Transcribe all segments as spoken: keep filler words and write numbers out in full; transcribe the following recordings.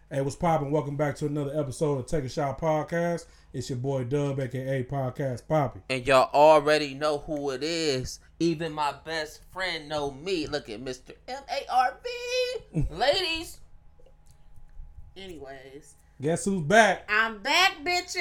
Hey, what's poppin'? Welcome back to another episode of Take a Shot Podcast. It's your boy Dub, aka Podcast Poppy. And y'all already know who it is. Even my best friend know me. Look at Mister M A R V. Ladies. Anyways. Guess who's back? I'm back, bitches.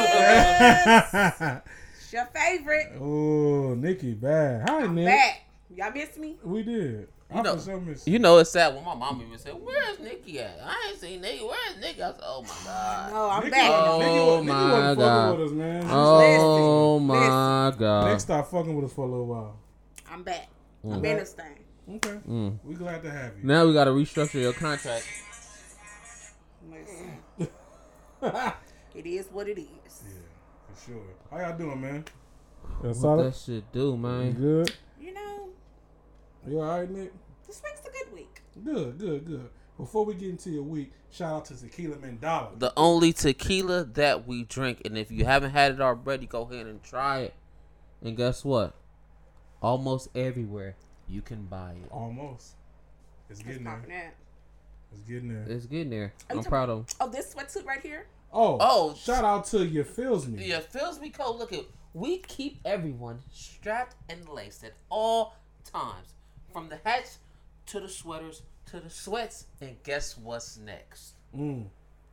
It's your favorite. Oh, Nikki back. Hi, I'm Nick. back. Y'all miss me? We did. You know, sure miss you know it's sad when my mom even said, "Where's Nikki at? I ain't seen Nikki. Where's Nikki?" I said, "Oh my god." No, I'm Nikki, back. Oh, Nikki, Nikki, Nikki my wasn't God. fucking with us, man. Oh Listen, my god. Nick stopped fucking with us for a little while. I'm back. Mm. I'm in this thing. Okay. Mm. We glad to have you. Now we gotta restructure your contract. Listen. It is what it is. Yeah, for sure. How y'all doing, man? What solid? that shit do, You man? good? You know, You alright, Nick? this week's a good week. Good, good, good. Before we get into your week, shout out to Tequila Mandala. The only tequila that we drink, and if you haven't had it already, go ahead and try it. And guess what? Almost everywhere you can buy it. Almost. It's It's getting there. popping out. It's getting there. It's getting there. Are you I'm talking- proud of 'em. Oh, this sweatsuit right here? Oh, Oh, shout out to You Feels Me. Yeah, Feels Me Cold. Look at, we keep everyone strapped and laced at all times, from the hats to the sweaters to the sweats. And guess what's next? Mm.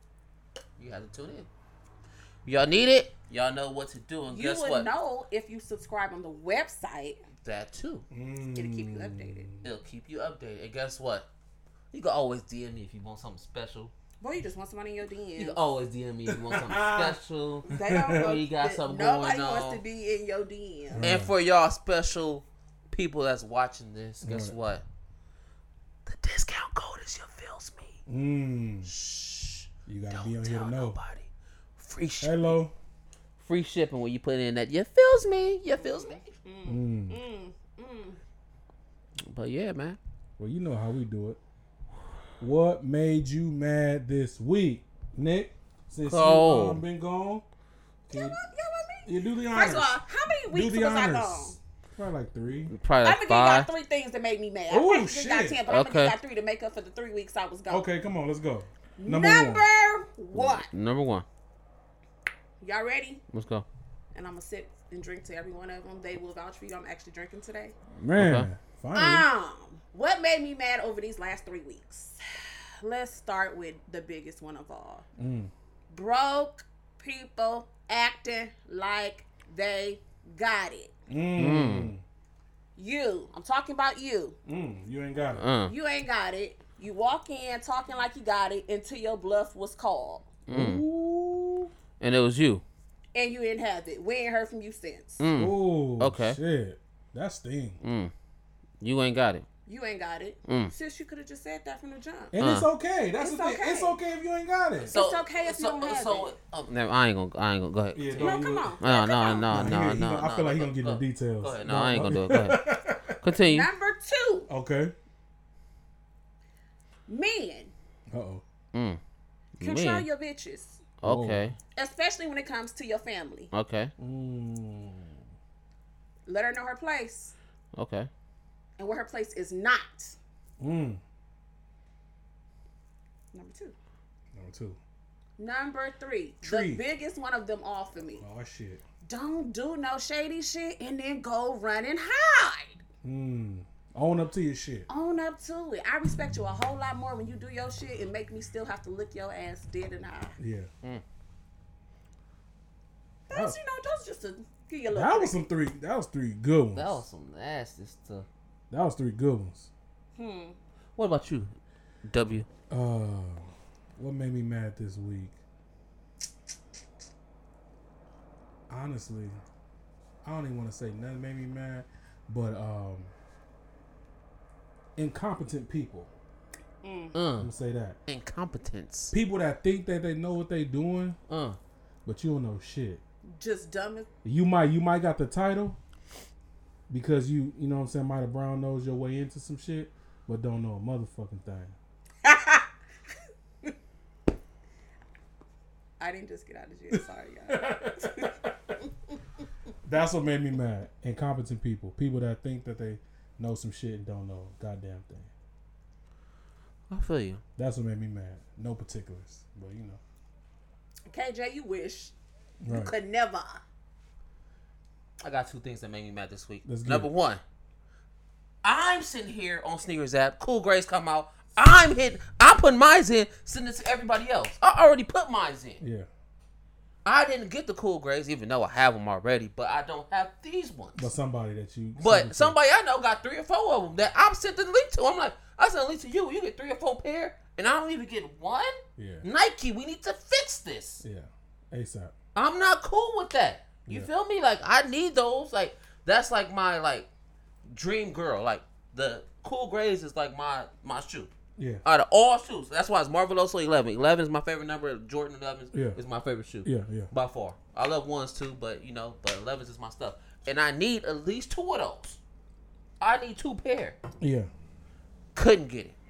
You have to tune in. Y'all need it. Y'all know what to do. And You guess would what? know if you subscribe on the website. That too. Mm. It'll keep you updated. It'll keep you updated. And guess what? You can always D M me if you want something special. Boy, you just want somebody in your D You Ms. can always D M me if you want something special. They don't Or want, you got that- something nobody going wants on. to be in your D Ms. And for y'all special people that's watching this, guess Right. what? The discount code is You Feels Me. Mm. Shh. You gotta Don't be on here tell to know. nobody. Free shipping. Hello. Free shipping when you put in that You Feels Me. You Feels Me. Mm. Mm, mm. But yeah, man. Well, you know how we do it. What made you mad this week, Nick? Since Oh. you um, been gone, can Y'all you, want, y'all want me? you do the honors. First of all, how many do weeks the was I honors. gone? Probably like three. Probably I'm like gonna give y'all five. three things that made me mad. Ooh, I actually got shit. ten, but I'm Okay. gonna give y'all three to make up for the three weeks I was gone. Okay, come on, let's go. Number, Number one. one. Number one. Y'all ready? Let's go. And I'm gonna sit and drink to every one of them. They will vouch for you. I'm actually drinking today. Man, Okay. finally. Um, what made me mad over these last three weeks? Let's start with the biggest one of all. Mm. Broke people acting like they got it. Mm. You, I'm talking about you. Mm. You ain't got it. Uh. You ain't got it. You walk in talking like you got it until your bluff was called. Mm. Ooh. And it was you. And you didn't have it. We ain't heard from you since. Mm. Ooh. Okay. Shit. That sting. Mm. You ain't got it. You ain't got it. Mm. Sis, you could have just said that from the jump. And Uh. it's okay. That's It's the thing. okay. It's okay if you ain't got it. It's okay if you don't have it. Oh, no, I ain't gonna. I ain't gonna. Go ahead. Yeah, No, don't come you- on. No, Come no, on. no, He- no, he- no, I no. feel like he go- gonna get go- into details. Go ahead. No, I ain't gonna do it. Go ahead. Continue. Number two, Okay. men, Uh oh. Mm. control Man. your bitches. Okay. Especially when it comes to your family. Okay. Mm. Let her know her place Okay. and where her place is not. Mm. Number two. Number two. Number three, Tree. the biggest one of them all for me. Oh shit. Don't do no shady shit and then go run and hide. Mm. Own up to your shit. Own up to it. I respect you a whole lot more when you do your shit and make me still have to lick your ass dead and high. Yeah. Those, you know, those just to give you a little. That was some three. That was three good ones. That was some nasty stuff. That was three good ones. Hmm. What about you, W? Uh, what made me mad this week? Honestly, I don't even want to say nothing made me mad, but um, incompetent people. Mm. I'm Uh. gonna say that. Incompetence. People that think that they know what they doing, Uh. but you don't know shit. Just dumb as. You might you might got the title because you you know what I'm saying, might have brown nosed your way into some shit, but don't know a motherfucking thing. I didn't just get out of jail. Sorry, y'all. That's what made me mad. Incompetent people. People that think that they know some shit and don't know a goddamn thing. I feel you. That's what made me mad. No particulars, but you know. K J, you wish Right. you could never. I got two things that made me mad this week. Let's get Number it. one, I'm sitting here on Sneakers app. Cool Grades come out. I'm hitting. I'm putting mines in, sending it to everybody else. I already put mines in. Yeah. I didn't get the Cool Grades, even though I have them already, but I don't have these ones. But somebody that you. But somebody I know got three or four of them that I'm sent the link to. I'm like, I sent a link to you. You get three or four pair, and I don't even get one. Yeah. Nike, we need to fix this. Yeah. ASAP. I'm not cool with that. You Yeah. feel me? Like I need those. Like that's like my like dream girl. Like the Cool Grades is like my my shoe. Yeah. Out of all shoes, that's why it's Marveloso eleven. eleven is my favorite number. Jordan eleven Yeah. is my favorite shoe. Yeah. Yeah. By far. I love ones too, but you know, but elevens is my stuff. And I need at least two of those. I need two pair. Yeah. Couldn't get it.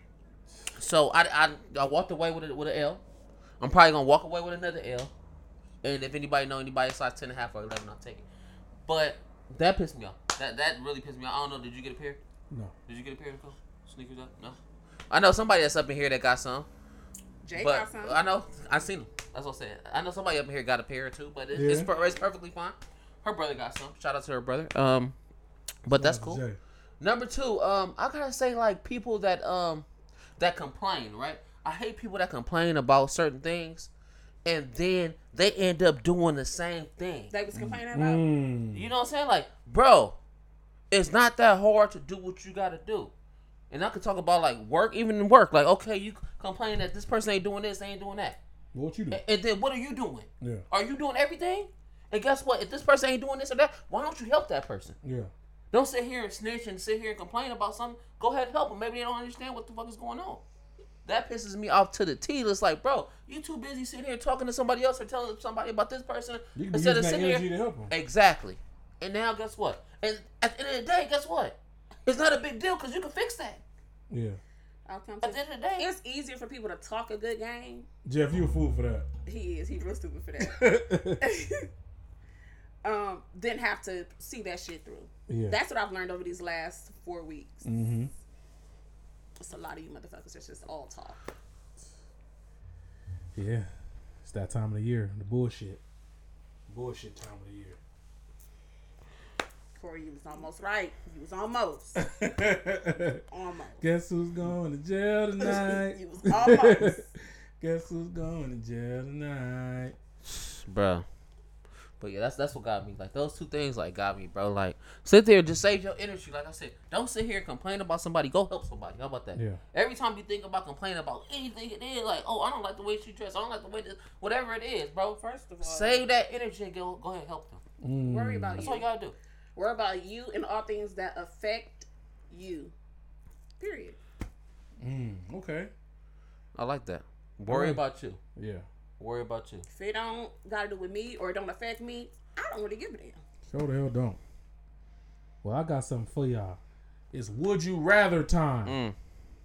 So I, I, I walked away with it with an L. I'm probably gonna walk away with another L. And if anybody know anybody size ten and a half or eleven, I'll take it. But that pissed me off. That that really pissed me off. I don't know. Did you get a pair? No. Did you get a pair, Nicole? Sneakers up? No. I know somebody that's up in here that got some. Jay But got some. I know I seen them. That's what I'm saying. I know somebody up in here got a pair or two, but it, Yeah. it's, per- it's perfectly fine. Her brother got some. Shout out to her brother. Um, but that's Shout out cool. to Jay. Number two, um, I gotta say like people that um that complain, right? I hate people that complain about certain things, and then they end up doing the same thing. They was complaining about. Mm. You know what I'm saying? Like, bro, it's not that hard to do what you gotta do. And I could talk about like work, even in work. Like, okay, you complain that this person ain't doing this, they ain't doing that. What you do? And, and then what are you doing? Yeah. Are you doing everything? And guess what? If this person ain't doing this or that, why don't you help that person? Yeah. Don't sit here and snitch and sit here and complain about something. Go ahead and help them. Maybe they don't understand what the fuck is going on. That pisses me off to the T. It's like, bro, you too busy sitting here talking to somebody else or telling somebody about this person You can be instead using of that sitting energy here. to help them. Exactly. And now guess what? And at the end of the day, guess what? It's not a big deal because you can fix that. Yeah. I'll come to At the end of the day, It's easier for people to talk a good game. Jeff, you a fool for that. He is. He's real stupid for that. um, didn't have to see that shit through. Yeah. That's what I've learned over these last four weeks. Mm-hmm. It's a lot of you motherfuckers that's just all talk. Yeah. It's that time of the year. The bullshit. Bullshit time of the year. Corey, you was almost right. You was almost. Almost. Guess who's going to jail tonight? You was almost. Guess who's going to jail tonight? bro. But yeah, that's that's what got me. Like those two things, like got me, bro. Like sit there, just save your energy. Like I said, don't sit here and complain about somebody. Go help somebody. How about that? Yeah. Every time you think about complaining about anything, it is like, oh, I don't like the way she dressed. I don't like the way this, whatever it is, bro. First of all, Save that energy and go go ahead and help them. Mm. worry about That's you. all you gotta do. Worry about you and all things that affect you. Period. Mm. Okay. I like that. Worry Alright. about you. Yeah. Worry about you. If it don't gotta do with me or it don't affect me, I don't really give a damn. Sure the hell don't. Well, I got something for y'all. It's would you rather time. Mm.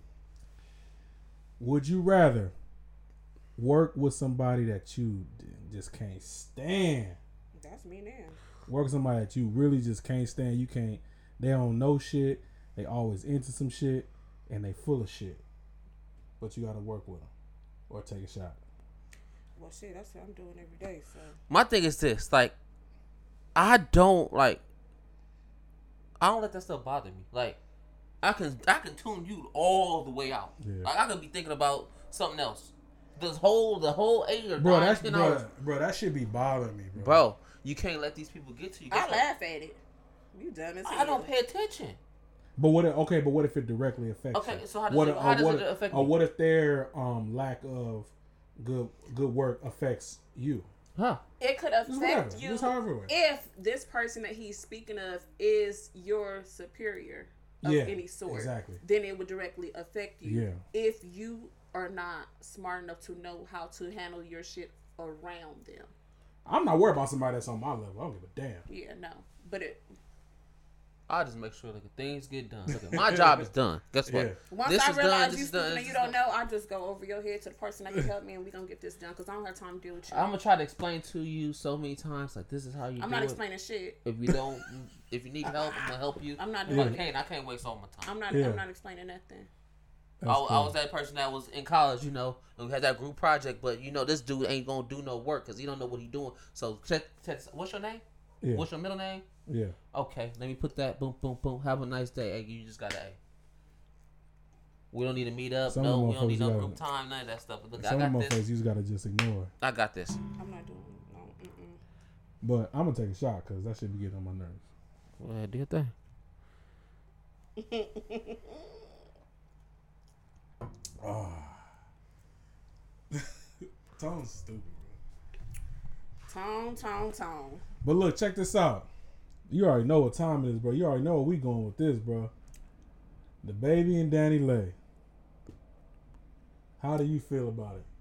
Would you rather work with somebody that you d- just can't stand? That's me now. Work with somebody that you really just can't stand. You can't. They don't know shit. They always into some shit, and they full of shit. But you got to work with them or take a shot. Well, shit, that's what I'm doing every day. So My thing is this, like, I don't like. I don't let that stuff bother me. Like, I can I can tune you all the way out. Yeah. Like, I could be thinking about something else. This whole the whole eight or Bro, nine, that's ten bro, hours. bro. That should be bothering me, bro. Bro, you can't let these people get to you. I Guess what? laugh at it. You dumb as hell. I don't pay attention. But what? If, okay, but what if it directly affects? Okay, you? so how does what, it- if- how or does what it if- affect Or me? what if their um lack of good good work affects you? Huh? It could Just whatever. affect you Just however way. if this person that he's speaking of is your superior of Yeah, any sort. exactly. Then it would directly affect you. Yeah. If you are not smart enough to know how to handle your shit around them. I'm not worried about somebody that's on my level. I don't give a damn. Yeah, no. But it I just make sure that things get done. Look, my job is done. Guess what? Yeah. once This I is realize done. you This is stupid done. and this you is don't done. know, I just go over your head to the person that can help me and we gonna get this done because I don't have time to deal with you. I'm gonna try to explain to you so many times. Like this is how you. I'm do not it. explaining shit. If you don't, if you need help, I'm gonna help you. I'm not If doing I it. can't, I can't waste all my time. I'm not Yeah. I'm not explaining nothing. I, I was that person that was in college, you know, and we had that group project, but you know, this dude ain't gonna do no work because he don't know what he doing. So, check, check, what's your name? Yeah. What's your middle name? Yeah. Okay, let me put that. Boom, boom, boom. Have a nice day. Hey, you just got a. We don't need to meet up. Some no, of we don't need no gotta, group time. None of that stuff. Look, I some got motherfuckers this. you just gotta just ignore. I got this. I'm not doing no. Mm-mm. But I'm gonna take a shot because that shit be getting on my nerves. Go ahead, do your thing. Oh. Tone's stupid, bro. Tone, tone, tone. But look, check this out. You already know what time it is, bro. You already know where we going with this, bro. The baby and Danny Lay. How do you feel about it?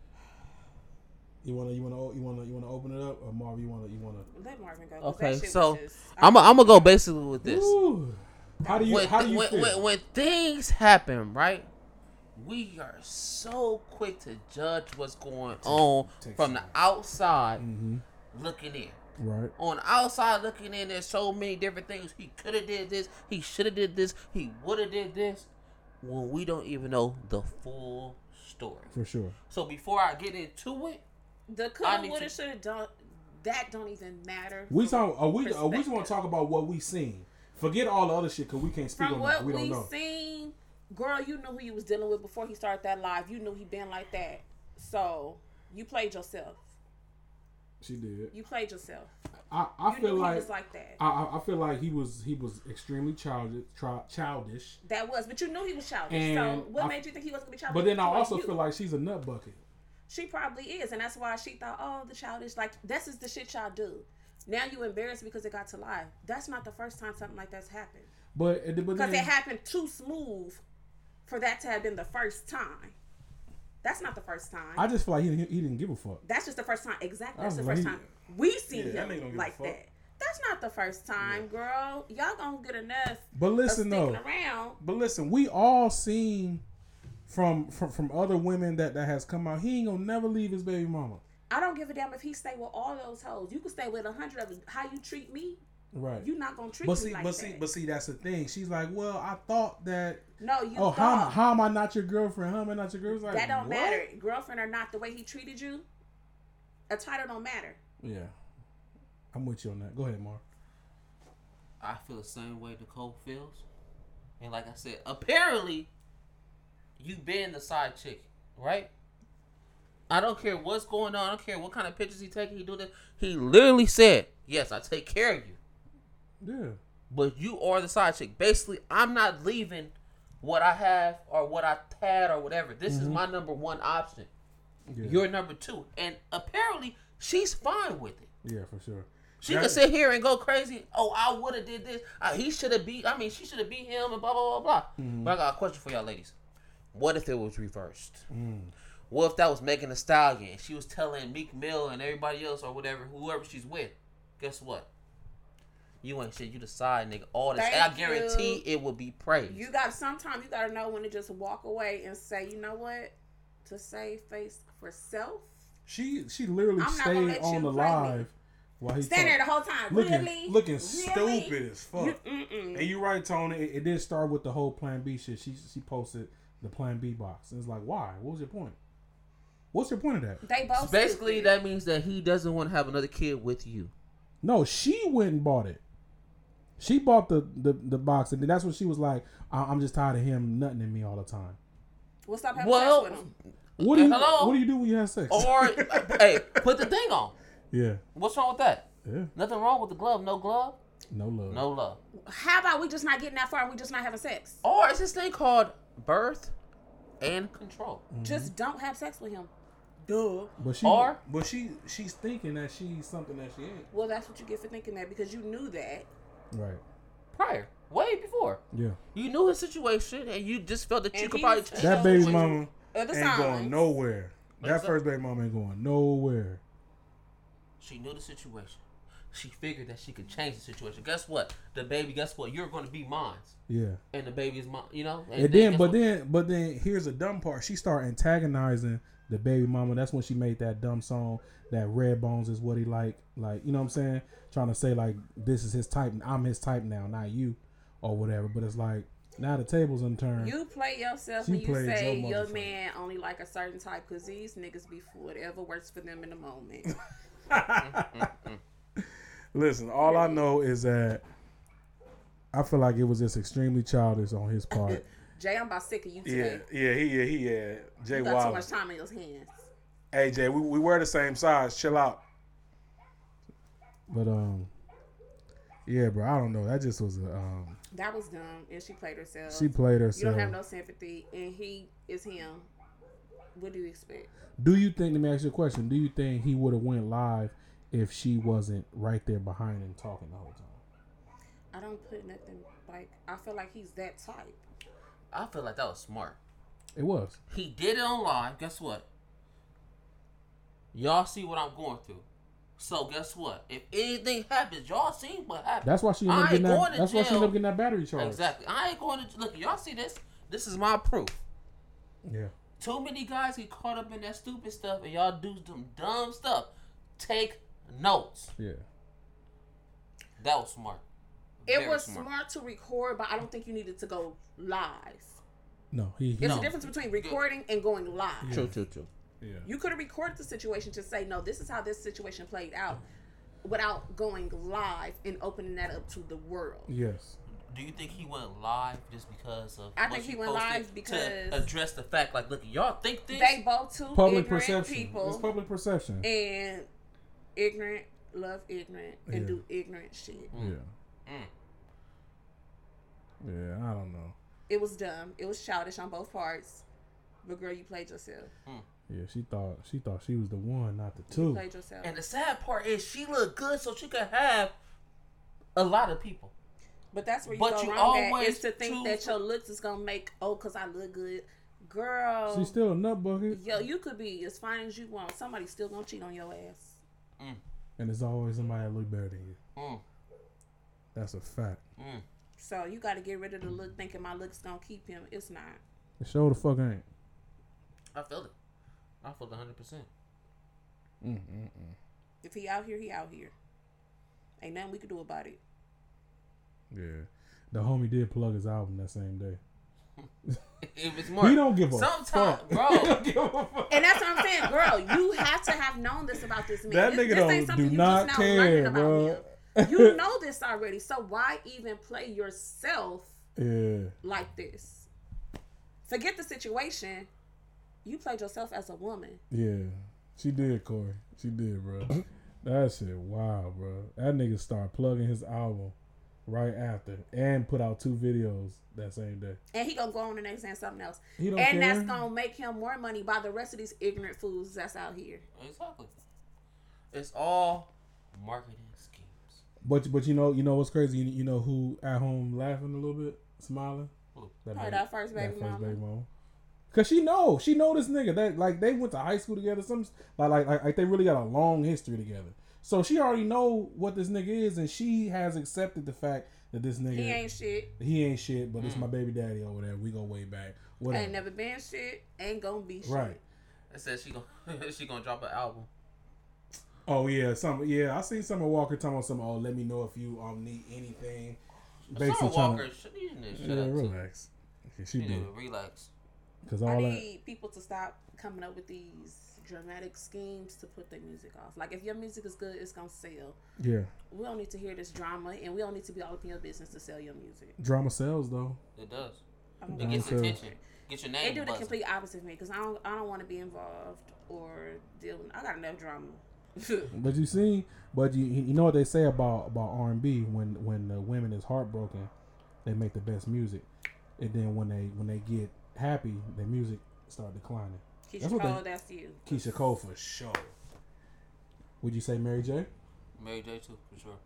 You wanna, you wanna, you wanna, you wanna open it up, or Marvin? You wanna, you wanna? Let Marvin go. 'cause Okay, that shit so was just- I'm I'm gonna go basically with this. Ooh. How do you, when, how do you when, feel? when, when things happen, right? We are so quick to judge what's going on take from the sides. outside mm-hmm. looking in. Right. On the outside looking in, there's so many different things. He could have did this. He should have did this. He would have did this. When we don't even know the full story. For sure. So before I get into it, the I coulda, need woulda, to- shoulda done. That don't even matter. We from talk. Are we? Are we just want perspective. to talk about what we seen? Forget all the other shit because we can't speak From on what that. We we don't know. seen, girl, you knew who you was dealing with before he started that live. You knew he been like that. So you played yourself. She did. You played yourself. I, I You feel knew like, he was like that. I, I I feel like he was he was extremely childish, tri- childish. That was, but you knew he was childish. And so what I- made you think he wasn't gonna be childish? But then I towards also you? feel like she's a nut bucket. She probably is, and that's why she thought, oh, the childish, like this is the shit y'all do. Now you embarrassed because it got to live. That's not the first time something like that's happened. But but Because then, it happened too smooth for that to have been the first time. That's not the first time. I just feel like he he didn't give a fuck. That's just the first time. Exactly. I That's the was first like, time we seen Yeah, that nigga don't him give a like fuck. that. That's not the first time, girl. Y'all gonna get enough But listen of sticking though. around. But listen, we all seen from from from other women that that has come out. He ain't gonna never leave his baby mama. I don't give a damn if he stay with all those hoes. You can stay with a hundred of them. How you treat me, Right. you not gonna treat But me see, like but that. see, but see, that's the thing. She's like, well, I thought that. no, you Oh, how, thought. how am I not your girlfriend? How am I not your girlfriend? that don't What? matter. Girlfriend or not, the way he treated you, a title don't matter. Yeah, I'm with you on that. Go ahead, Mar. I feel the same way Nicole feels. And like I said, apparently, you been the side chick, right? I don't care what's going on. I don't care what kind of pictures he taking. He do this. He literally said, "Yes, I take care of you, Yeah. but you are the side chick." Basically, I'm not leaving what I have or what I had or whatever. This is my number one option. Yeah. You're number two, and apparently, she's fine with it. Yeah, for sure. She That- could sit here and go crazy. Oh, I would have did this. Uh, he should have beat. I mean, she should have beat him and blah blah blah blah. Mm-hmm. But I got a question for y'all, ladies. What if it was reversed? Mm. What if that was Megan Thee Stallion? She was telling Meek Mill and everybody else or whatever, whoever she's with. Guess what? You ain't shit. You the side nigga. All this. Thank And I guarantee you. it will be praised. You got sometimes you gotta know when to just walk away and say, you know what, to save face for self. She she literally I'm not gonna stayed let on you the play me. live while he Stand there the talked. whole time, looking really, looking Really? stupid as fuck. You, mm-mm. And you right, Tony. It, it did start with the whole Plan B shit. She she posted the Plan B box. And it's like, why? What was your point? What's your point of that? They both So basically, stupid. that means that he doesn't want to have another kid with you. No, she went and bought it. She bought the, the, the box, and then that's what she was like. I- I'm just tired of him nutting in me all the time. We'll stop having Well, sex with him. What do you Hello? What do you do when you have sex? Or hey, put the thing on. yeah, What's wrong with that? yeah. Nothing wrong with the glove. No glove. No love. No love. How about we just not getting that far and we just not having sex? Or it's this thing called birth and control. Just don't have sex with him. Duh. But she, Or- but she, she's thinking that she's something that she ain't. Well, that's what you get for thinking that because you knew that. Right. Prior, way before. Yeah. You knew his situation and you just felt that you And could he probably was- change That the baby situation. mama Other ain't signs. going nowhere. That What's up? first baby mama ain't going nowhere. She knew the situation. She figured that she could change the situation. Guess what? The baby, guess what? You're going to be mine. Yeah. And the baby is mine, you know? And, then, guess but what? then, but then, here's the dumb part. She started antagonizing the baby mama. That's when she made that dumb song. That Red Bones is what he like. Like, you know what I'm saying? Trying to say like this is his type. I'm his type now, not you, or whatever. But it's like, Now the tables unturned. You play yourself She when you played say your your motherfucker. man only like a certain type, because these niggas be for whatever works for them in the moment. Listen, all I know is that I feel like it was just extremely childish on his part. Jay, I'm about sick of you Yeah, today. yeah, he, yeah, he, yeah. Jay You got too Wilder. much time in your hands. Hey, Jay, we, we wear the same size. Chill out. But um, yeah, bro, I don't know. That just was a um. That was dumb, and she played herself. She played You herself. don't have no sympathy, and he is him. What do you expect? Do you think? Let me ask you a question. Do you think he would have went live if she wasn't right there behind him talking the whole time? I don't put nothing like. I feel like he's that type. I feel like that was smart. It was. He did it on live. Guess what? Y'all see what I'm going through. So guess what? If anything happens, y'all see what happens. That's why she ended I up getting ain't that. going to That's why she jail. ended up getting that battery charge. Exactly. I ain't going to look. Y'all see this? This is my proof. Yeah. Too many guys get caught up in that stupid stuff, and y'all do some dumb stuff. Take notes. Yeah. That was smart. It Very was smart. to record, but I don't think you needed to go live. No, he. he There's No. a difference between recording and going live. True, true, true. yeah. You could have recorded the situation to say, no, this is how this situation played out, without going live and opening that up to the world. Yes. Do you think he went live just because of? I what think she he went posted live because- to address the fact, like, look, y'all think this. They both two Public ignorant perception. people, It's public perception. and ignorant love ignorant and Yeah. do ignorant shit. Yeah. Mm. Yeah. I don't know. It was dumb. It was childish on both parts. But girl, you played yourself. Yeah. She thought. She thought she was the one, not the You two. played yourself. And the sad part is, she looked good, so she could have a lot of people. But that's where you But go you wrong at, always is to think choose- that your looks is gonna make, oh, cause I look good, girl. She's still a nut bucket, Yo, you could be as fine as you want. Somebody's still gonna cheat on your ass. and there's always somebody that look better than you. Mm. That's a fact. Mm. So you got to get rid of the look, thinking my look's gonna keep him. It's not. The show the fuck ain't. I feel it. I feel it one hundred percent. Mm, mm, mm. If he out here, he out here. Ain't nothing we could do about it. Yeah. The homie did plug his album that same day. If it's more, He don't give a sometimes, fuck. bro. He don't give a fuck. And that's what I'm saying, girl. You have to have known this about this man. That this, nigga this don't ain't something do you not just now care, learning about bro. him. You know this already. So why even play yourself Yeah. like this? Forget the situation. You played yourself as a woman. Yeah. She did, Corey. She did, bro. That shit wild, bro. That nigga started plugging his album right after and put out two videos that same day. And he gonna go on the next and something else. He don't And care. that's gonna make him more money by the rest of these ignorant fools that's out here. Exactly. It's all marketing schemes. But but you know you know what's crazy? You, you know who at home laughing a little bit, smiling? Who? Probably that first baby mama. Cause she know she know this nigga that like they went to high school together. Some like like like, like they really got a long history together. So she already know what this nigga is, and she has accepted the fact that this nigga He ain't shit. he ain't shit, but it's my baby daddy over there. We go way back. Whatever. Ain't never been shit. Ain't gonna be shit. Right. It says she gonna she gonna drop an album. Oh yeah, some yeah. I seen Summer Walker talking about some. Oh, let me know if you um need anything. Summer trying Walker, to- should you need to shut Yeah, up too. relax. Okay, she You need did to relax. because I all that. need people to stop coming up with these dramatic schemes to put their music off. Like, if your music is good, it's gonna sell. Yeah, We don't need to hear this drama, and we don't need to be all up in your business to sell your music. drama sells though. It does. I don't It know. gets Okay. attention. Get your They name do the buzzing. complete opposite of me because I don't. I don't want to be involved or deal. With, I got enough drama. But you see, but you you know what they say about about R and B when when the women is heartbroken, they make the best music, and then when they when they get happy, their music start declining. Keisha That's what Cole, they- that's you. Keisha Cole for sure. Would you say Mary J? Mary J too, for sure.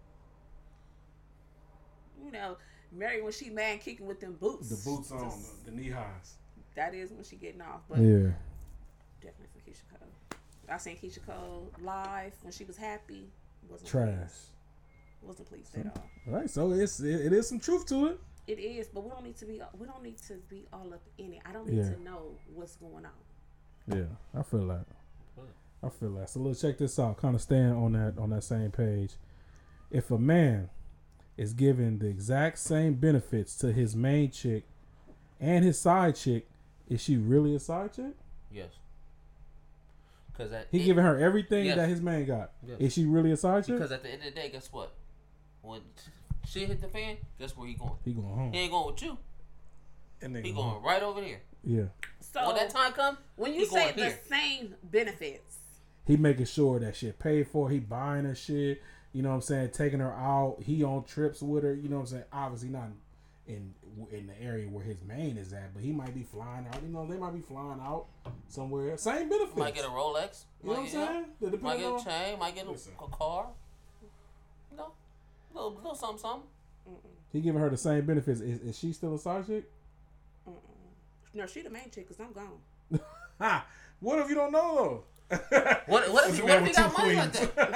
You know, Mary when she mad kicking with them boots. The boots on, Just- the, the knee highs. That is when she getting off. But Yeah. definitely for Keisha Cole. I seen Keisha Cole live when she was happy. Wasn't Trash. Pleased. Wasn't pleased at all. All right, so it's it, it is some truth to it. It is, but we don't need to be. We don't need to be all up in it. I don't need Yeah. to know what's going on. Yeah, I feel that. I feel that. So let's check this out. Kind of staying on that on that same page. If a man is giving the exact same benefits to his main chick and his side chick, is she really a side chick? Yes. Because at He it- giving her everything Yes. that his man got. Yes. Is she really a side chick? Because at the end of the day, guess what? When shit hit the fan, guess where he going? He going home. He ain't going with you. And He nigga, going right over here. Yeah. So When that time come, when you he say going the here. same benefits, He making sure that shit paid for. He buying her shit. You know what I'm saying? Taking her out. He on trips with her. You know what I'm saying? Obviously not in in the area where his main is at, but he might be flying out. You know, they might be flying out somewhere. Same benefits. might get a Rolex. you know what I'm might get, saying? That Might depends get a on- chain. Might get a, Listen. a car. You know, little little something something. He giving her the same benefits. Is, is she still a side chick? no, she the main chick because I'm gone. Ha! What if you don't know though? What what if, What's what the if man you got with money two like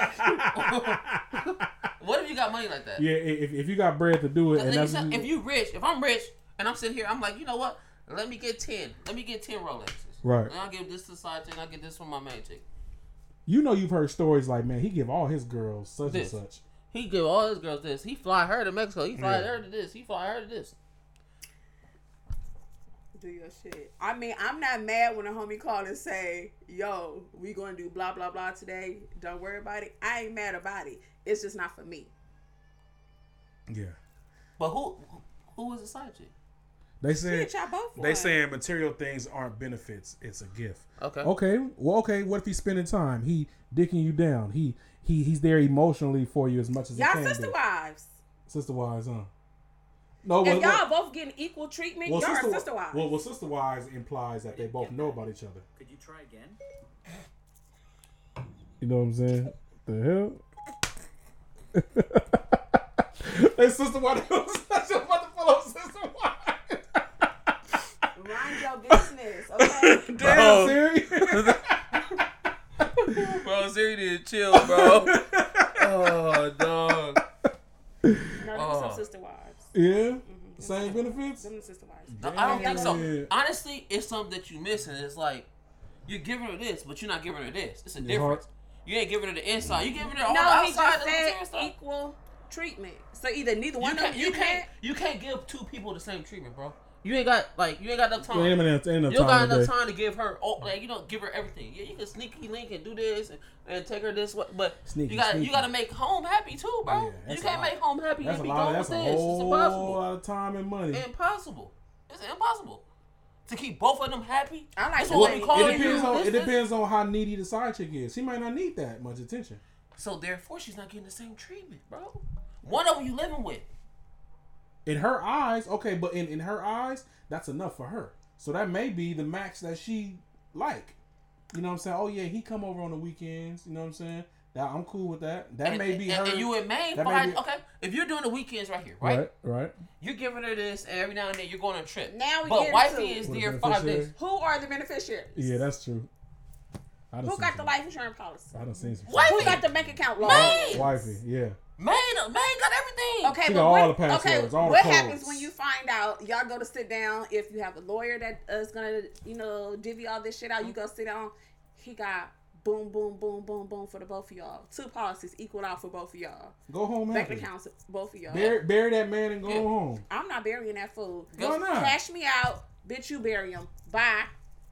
that? What if you got money like that? Yeah, if, if you got bread to do it, and Let me that's tell- what you- if you rich, if I'm rich and I'm sitting here, I'm like, you know what? Let me get ten. Let me get ten Rolexes. Right. And I'll give this to the side chick. And I'll get this from my main chick. you know you've heard stories like, man, he give all his girls such This. and such. He give all his girls this. He fly her to Mexico. He fly Yeah. her to this. He fly her to this. Do your shit. I mean, I'm not mad when a homie call and say, "Yo, we gonna do blah blah blah today. Don't worry about it." I ain't mad about it. It's just not for me. Yeah. But who who is the side chick? They say, Bitch, y'all both They won. saying material things aren't benefits. It's a gift. Okay. okay, well, okay, what if he's spending time? He dicking you down. He he he's there emotionally for you as much as he y'all can sister be. wives. Sister wives, huh? No, If well, y'all well, both getting equal treatment, well, y'all sister, are sister wives. well, well, sister wives implies that they both know about each other. Could you try again? You know what I'm saying? The hell? Hey, sister wives, such a motherfucker, sister wives. Mind your business, okay? Damn, serious? Bro, Siri did chill, bro. Oh, dog. No, them Oh. some sister wives. Yeah, same benefits. Them the sister wives. No, I don't think so. Yeah. Honestly, it's something that you missing. It's like you're giving her this, but you're not giving her this. It's a Your difference. heart. You ain't giving her the inside. You giving her all No, the he outside just of the material said stuff. equal treatment. So either neither You one of them can't, you get can't, that. you can't give two people the same treatment, bro. You ain't got like you ain't got enough time. Yeah, ain't enough, ain't enough You don't got time enough today. time to give her, all, like you don't give her everything. Yeah, you can sneaky link and do this and, and take her this way, but Sneaky, you got to sneaky. you got to make home happy too, bro. Yeah, you that's can't a lot. make home happy That's and a be lot. gone That's with a this. It's whole impossible. lot of time and money. Impossible. It's impossible to keep both of them happy. I like That's the what way- we call It depends on This- it this- depends on how needy the side chick is. She might not need that much attention. So therefore, she's not getting the same treatment, bro. One of them you living with. In her eyes, okay, but in, in her eyes, that's enough for her. So that may be the max that she like. You know what I'm saying? Oh yeah, he come over on the weekends. You know what I'm saying? That I'm cool with that. That and, may be and, her. and you in Maine, that may fine, be- okay. If you're doing the weekends right here, right? right, right. You're giving her this, and every now and then you're going on a trip. Now we but get wifey into is With there the five beneficiary? days. Who are the beneficiaries? Yeah, that's true. I done Who seen got the some- life insurance policy? I done seen some. Wifey. Who got the bank account log? Man. Wifey, yeah. Maine, Maine got everything. Okay, She but got all what, the passwords, okay, all the what codes. happens when you find out? Y'all go to sit down. If you have a lawyer that is gonna, you know, divvy all this shit out, you go sit down. He got boom, boom, boom, boom, boom for the both of y'all. Two policies equal out for both of y'all. Go home Bank happy. accounts, both of y'all. Bury, bury that man and go Yeah. home. I'm not burying that fool. Why not? Cash me out, bitch. You bury him. Bye.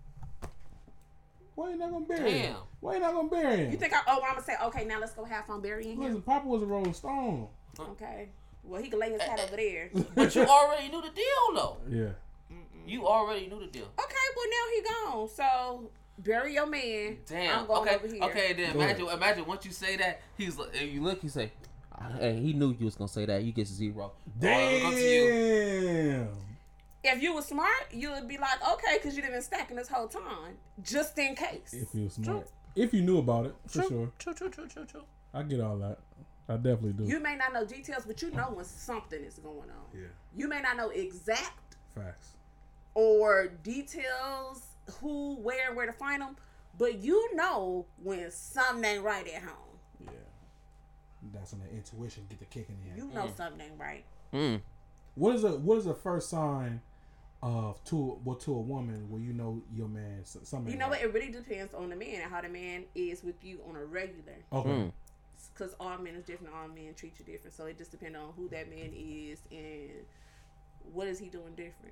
Why you not gonna bury him? Damn. Why you not gonna bury him? You think I? Oh, I'm gonna say okay. Now let's go have fun burying him. Listen, Papa was a Rolling Stone. Okay. Well, he can lay his hat over there. But you already knew the deal, though. Yeah. You already knew the deal. Okay, well now he gone. So bury your man. Damn. I'm going okay. over here. Okay. Then Go imagine, imagine once you say that, he's like, and you look, you say, "Hey, he knew you was gonna say that. You get zero." Damn. Oh, go to you. If you were smart, you would be like, okay, because you'd have been stacking this whole time, just in case. If you was smart. If you knew about it, for True. sure. True. True. True. True. True. I get all that. I definitely do. You may not know details, but you know when something is going on. Yeah. You may not know exact Facts. or details, who, where, and where to find them, but you know when something ain't right at home. Yeah. That's when the intuition get the kick in the You head. know something ain't right. Mm. What is a what is the first sign of to well to a woman where you know your man s- something? You know what? It really depends on the man and how the man is with you on a regular. Okay. Mm. Because all men is different. All men treat you different. So it just depends on who that man is and what is he doing different.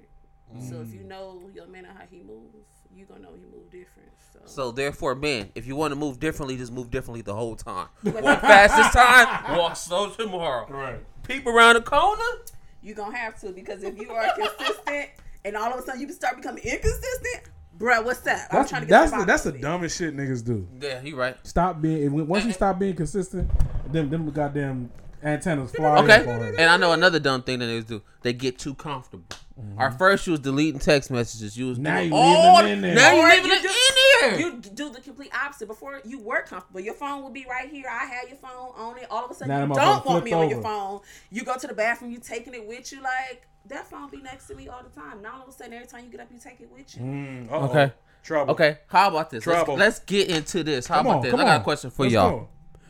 So if you know your man and how he move, you gonna know he move different. So, So therefore, men, if you want to move differently, just move differently the whole time. Walk fast this time, walk slow tomorrow. Right. Peep around the corner. you gonna have to, because if you are consistent and all of a sudden you start becoming inconsistent, bruh, what's that? I'm That's trying to get that's to the, the that's the bottom of it. dumbest shit niggas do. Yeah, he right. Stop being. Once you stop being consistent, them them goddamn antennas fly. Okay, up already. and I know another dumb thing that they do. They get too comfortable. Mm-hmm. Our first, you was deleting text messages. You was Now doing you all leaving them in there. Now you Or leaving you it do- in there. You do the complete opposite. Before you were comfortable, your phone would be right here. I had your phone on it. All of a sudden, Now you that don't motherfucker want me flipped on your over. phone. You go to the bathroom, you taking it with you. Like that phone be next to me all the time. Now all of a sudden, every time you get up, you take it with you. Mm, uh-oh. Okay. Trouble. Okay, how about this? Let's, Trouble. let's get into this. How Come about on, this? come I got on. a question for Let's y'all. go.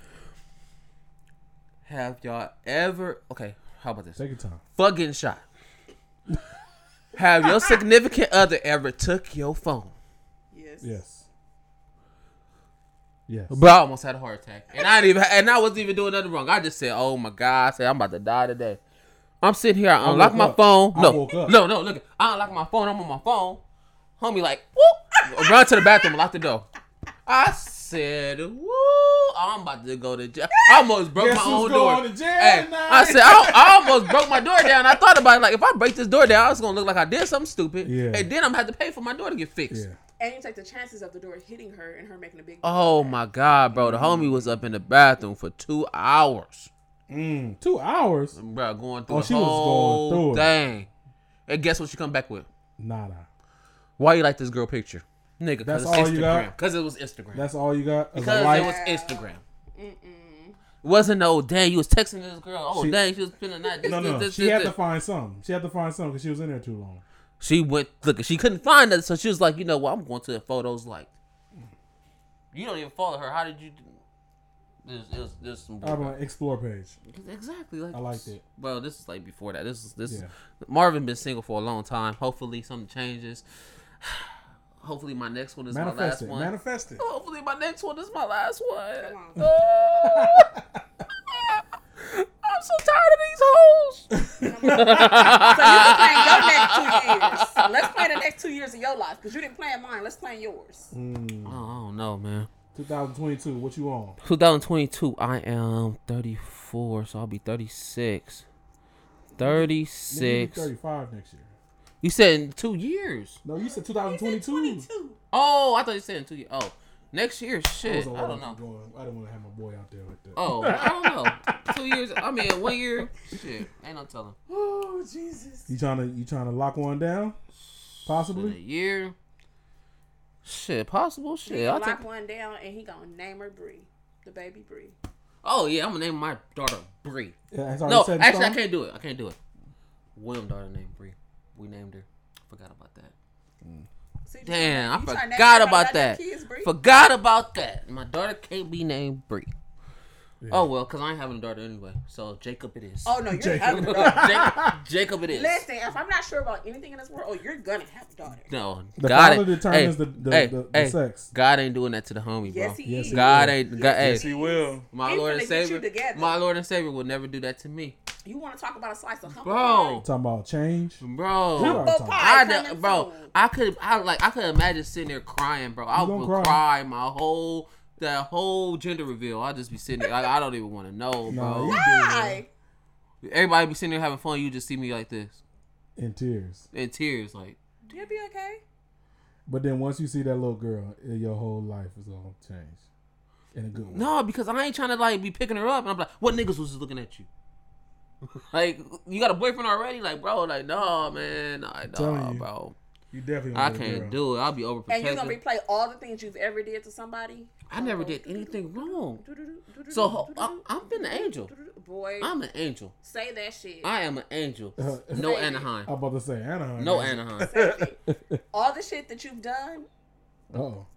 Have y'all ever? Okay, how about this? Take your time. Fuck getting shot. Have your significant other ever took your phone? Yes. Yes. Yes. Bro, I almost had a heart attack, and I didn't even, and I wasn't even doing nothing wrong. I just said, "Oh my god!" I said, "I'm about to die today." I'm sitting here. I unlock woke my up. phone. I No, woke up. no, no. Look, I unlock my phone. I'm on my phone. Homie, like, whoop, run to the bathroom, and lock the door. I said, "Woo!" I'm about to go to jail. I almost broke Guess my who's own door. going to jail Hey, tonight? I said, I, I almost broke my door down. I thought about it, like, if I break this door down, it's gonna look like I did something stupid, Yeah. and then I'm gonna have to pay for my door to get fixed. Yeah. And you take the chances of the door hitting her and her making a big. Oh my god, bro! The homie was up in the bathroom for two hours. Mm, two hours. Bro, going through Oh, the she was going whole through it. thing. And guess what she come back with? Nada. Why you like this girl picture? Nigga, because That's it's all you got? Instagram. Because it was Instagram. That's all you got. As a Because light? it was Instagram. It wasn't no, dang, you was texting this girl. Oh, She- dang, she was spending the night. This, No, this, no. this, She this, had this. to find something. She had to find something because she was in there too long. She went, look, she couldn't find it, so she was like, you know what, I'm going to the photos like. You don't even follow her. How did you do? This, this, this some I have an explore page. Exactly. Like, I liked it. Well, this is like before that. This is this. Is, Yeah. Marvin been single for a long time. Hopefully something changes. Hopefully my next one is my Manifest last it. one. Manifest it. Hopefully my next one is my last one. Come on. Oh. I'm so tired of these hoes. So you can plan your next two years. Let's plan the next two years of your life because you didn't plan mine. Let's plan yours. Mm. Oh, I don't know, man. twenty twenty-two. What you on? twenty twenty-two. I am thirty-four, so I'll be thirty-six. thirty-six. thirty-five next year. You said in two years. No, you said twenty twenty-two. Oh, I thought you said in two years. Oh, next year, I, shit. wasn't I don't know. going. I didn't want to have my boy out there like that. Oh, I don't know. Two years. I mean, one year. Shit, ain't no telling. Oh Jesus! You trying to you trying to lock one down? Shit, Possibly. a year. Shit, possible. He Shit, gonna I'll lock take. one down and he gonna name her Bree, the baby Bree. Oh yeah, I'm gonna name my daughter Bree. Yeah, it's already No, set in actually, I stone? can't do it. I can't do it. William daughter named Bree. We named her. Forgot about that. See, you Damn, I trying to name forgot everybody about out there that. kids, Bree? Forgot about that. My daughter can't be named Bree. Yeah. Oh well, cause I ain't having a daughter anyway. So Jacob it is. Oh no, you're Jacob. having a daughter. Jacob, Jacob it is. Listen, if I'm not sure about anything in this world, oh, you're gonna have a daughter. No, The God father ain't- determines hey, the the, hey, the, the hey, sex. God ain't doing that to the homie, bro. Yes, he Yes, is. he God will. ain't. God, hey, Yes, he will. my He Lord finna and get you Savior, together. my Lord and Savior will never do that to me, You want to talk about a slice of humble bro. Talking about change. Bro, Humble pie? talking. Pie I coming d- bro, soon. I could, I like, I could imagine sitting there crying, bro. I You gonna would cry. cry my whole, that whole gender reveal. I'd just be sitting there, like, I don't even want to know, No, bro. you Why? Everybody be sitting there having fun. You just see me like this in tears. in tears, like. You'll be okay. But then once you see that little girl, eh, your whole life is gonna change in a good way. No, because I ain't trying to like be picking her up, and I'm like, what niggas was just looking at you? Like, you got a boyfriend already? Like, bro, like, no, man, like, telling no, you. bro. You definitely. I gonna get a can't girl. do it. I'll be overprotective. And you're gonna replay all the things you've ever did to somebody. I never did anything wrong. So ho- I- I'm been an angel. Boy, I'm an angel. say that shit. I am an angel. Uh, No Say it. Anaheim. I'm about to say Anaheim. No is- Anaheim. Say it. All the shit that you've done. Uh-oh.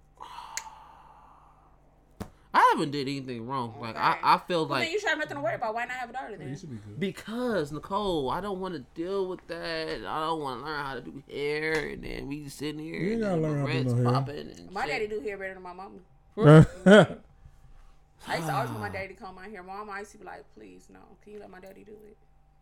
I haven't did anything wrong. Like I, Okay. I feel Well, then like you should have nothing to worry about. Why not have a daughter You then? should be good. because Nicole, I don't want to deal with that. I don't want to learn how to do hair, and then we just sitting here. You ain't and gotta then learn how to do reds no hair. popping and My shit. daddy do hair better than my mama. I used to always want my daddy to comb my hair. My mama used to be like, please, no. Can you let my daddy do it?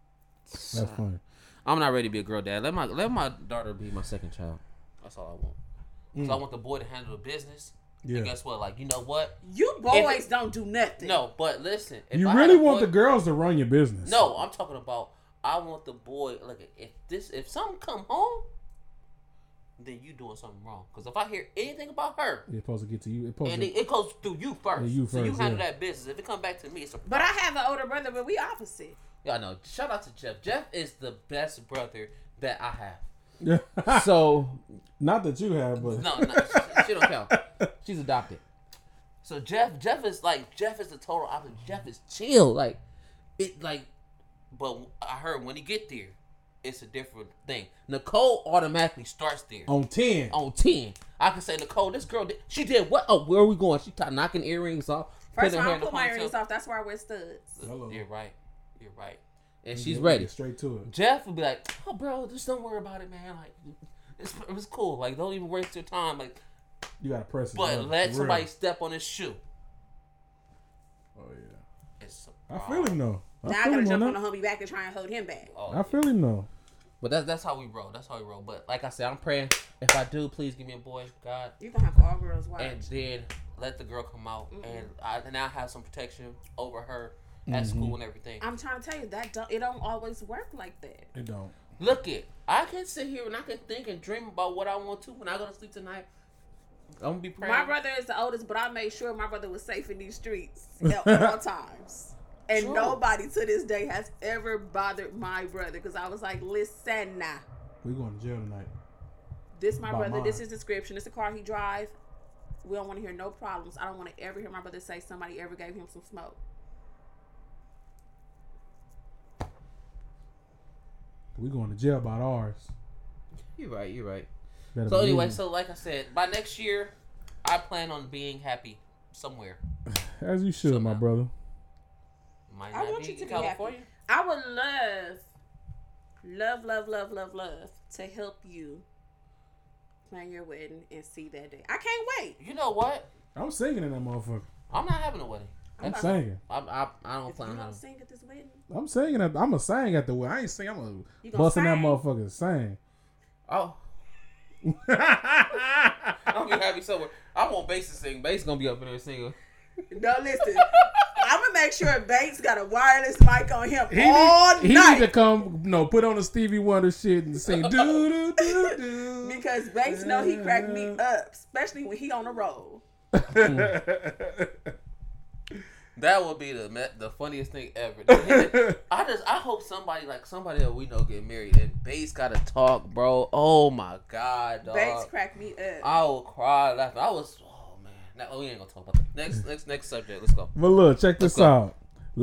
That's funny. I'm not ready to be a girl dad. Let my let my daughter be my second child. That's all I want. Cause Mm. I want the boy to handle the business. Yeah. And guess what? Like, you know what? You boys If- don't do nothing. No, but listen. If You I had really a want boy- the girls to run your business. No, I'm talking about. I want the boy. Look, if this, if something come home, then you doing something wrong. Because if I hear anything about her, It's supposed to get to you. It's supposed and to, it, it goes through you first, Yeah, you so you first, handle yeah. that business. If it come back to me, it's a. But I have an older brother, but we opposite. Yeah, I know. Shout out to Jeff. Jeff is the best brother that I have. yeah. So Not that you have, but no, no, she, she don't count. She's adopted. So Jeff, Jeff is like Jeff is the total opposite. Jeff is chill, like it, like. But I heard when he get there, it's a different thing. Nicole automatically starts there on ten. on ten. I can say Nicole, this girl did. She did what? Oh, where are we going? She started knocking earrings off. First putting of her all, I in the put my ponytail. earrings off. That's why I wear studs. Hello. You're right. You're right. And You she's get- ready. get straight to it. Jeff would be like, "Oh, bro, just don't worry about it, man. Like, it's it's cool. Like, don't even waste your time. Like, You gotta press it. but button, let for somebody real. step on his shoe. Oh yeah. It's I feel him though. I Now I feel gotta him jump on on the that. homie back and try and hold him back. Oh, I feel him though. But that's that's how we roll. That's how we roll. But like I said, I'm praying. If I do, please give me a boy, God, You gonna have all girls watch. and then let the girl come out, Mm-mm. and I now have some protection over her at Mhm. school and everything. I'm trying to tell you that don't, it don't always work like that. It don't. Look it, I can sit here and I can think and dream about what I want to when I go to sleep tonight. I'm gonna be praying. My brother is the oldest, but I made sure my brother was safe in these streets at all times. And True. nobody to this day has ever bothered my brother because I was like, listen, nah, We going to jail tonight. this my By brother. mine. This is description. This is the car he drive. We don't want to hear no problems. I don't want to ever hear my brother say somebody ever gave him some smoke. We going to jail about ours. You're right. You're right. Better So believe anyway, it. so like I said, by next year, I plan on being happy somewhere. As you should, my Somehow. brother. Might I not want be you to in be California. I would love, love, love, love, love, love to help you plan your wedding and see that day. I can't wait. You know what? I'm singing in that motherfucker. I'm not having a wedding. I'm Okay. singing. I I, I don't If plan you on don't having. sing at this wedding, I'm singing. At, I'm a sing at the way. I ain't sing. I'm You a gonna busting that sing? motherfucker sing. Oh, I'm gonna be happy somewhere. I want Bass to sing. Bass gonna be up in there singing. no, listen. I'm gonna make sure Banks got a wireless mic on him He all need, he night need to come. No, put on the Stevie Wonder shit and sing. Do do do do. because Banks know he cracked me up, especially when he on the road. That would be the me- the funniest thing ever. I just I hope somebody like somebody that we know get married and Bass gotta talk, bro. Oh my god, dog. Banks cracked me up. I will cry laughing. I was oh man. Now, we ain't gonna talk about that. Next next next subject. Let's go. But look, check this Let's go. out,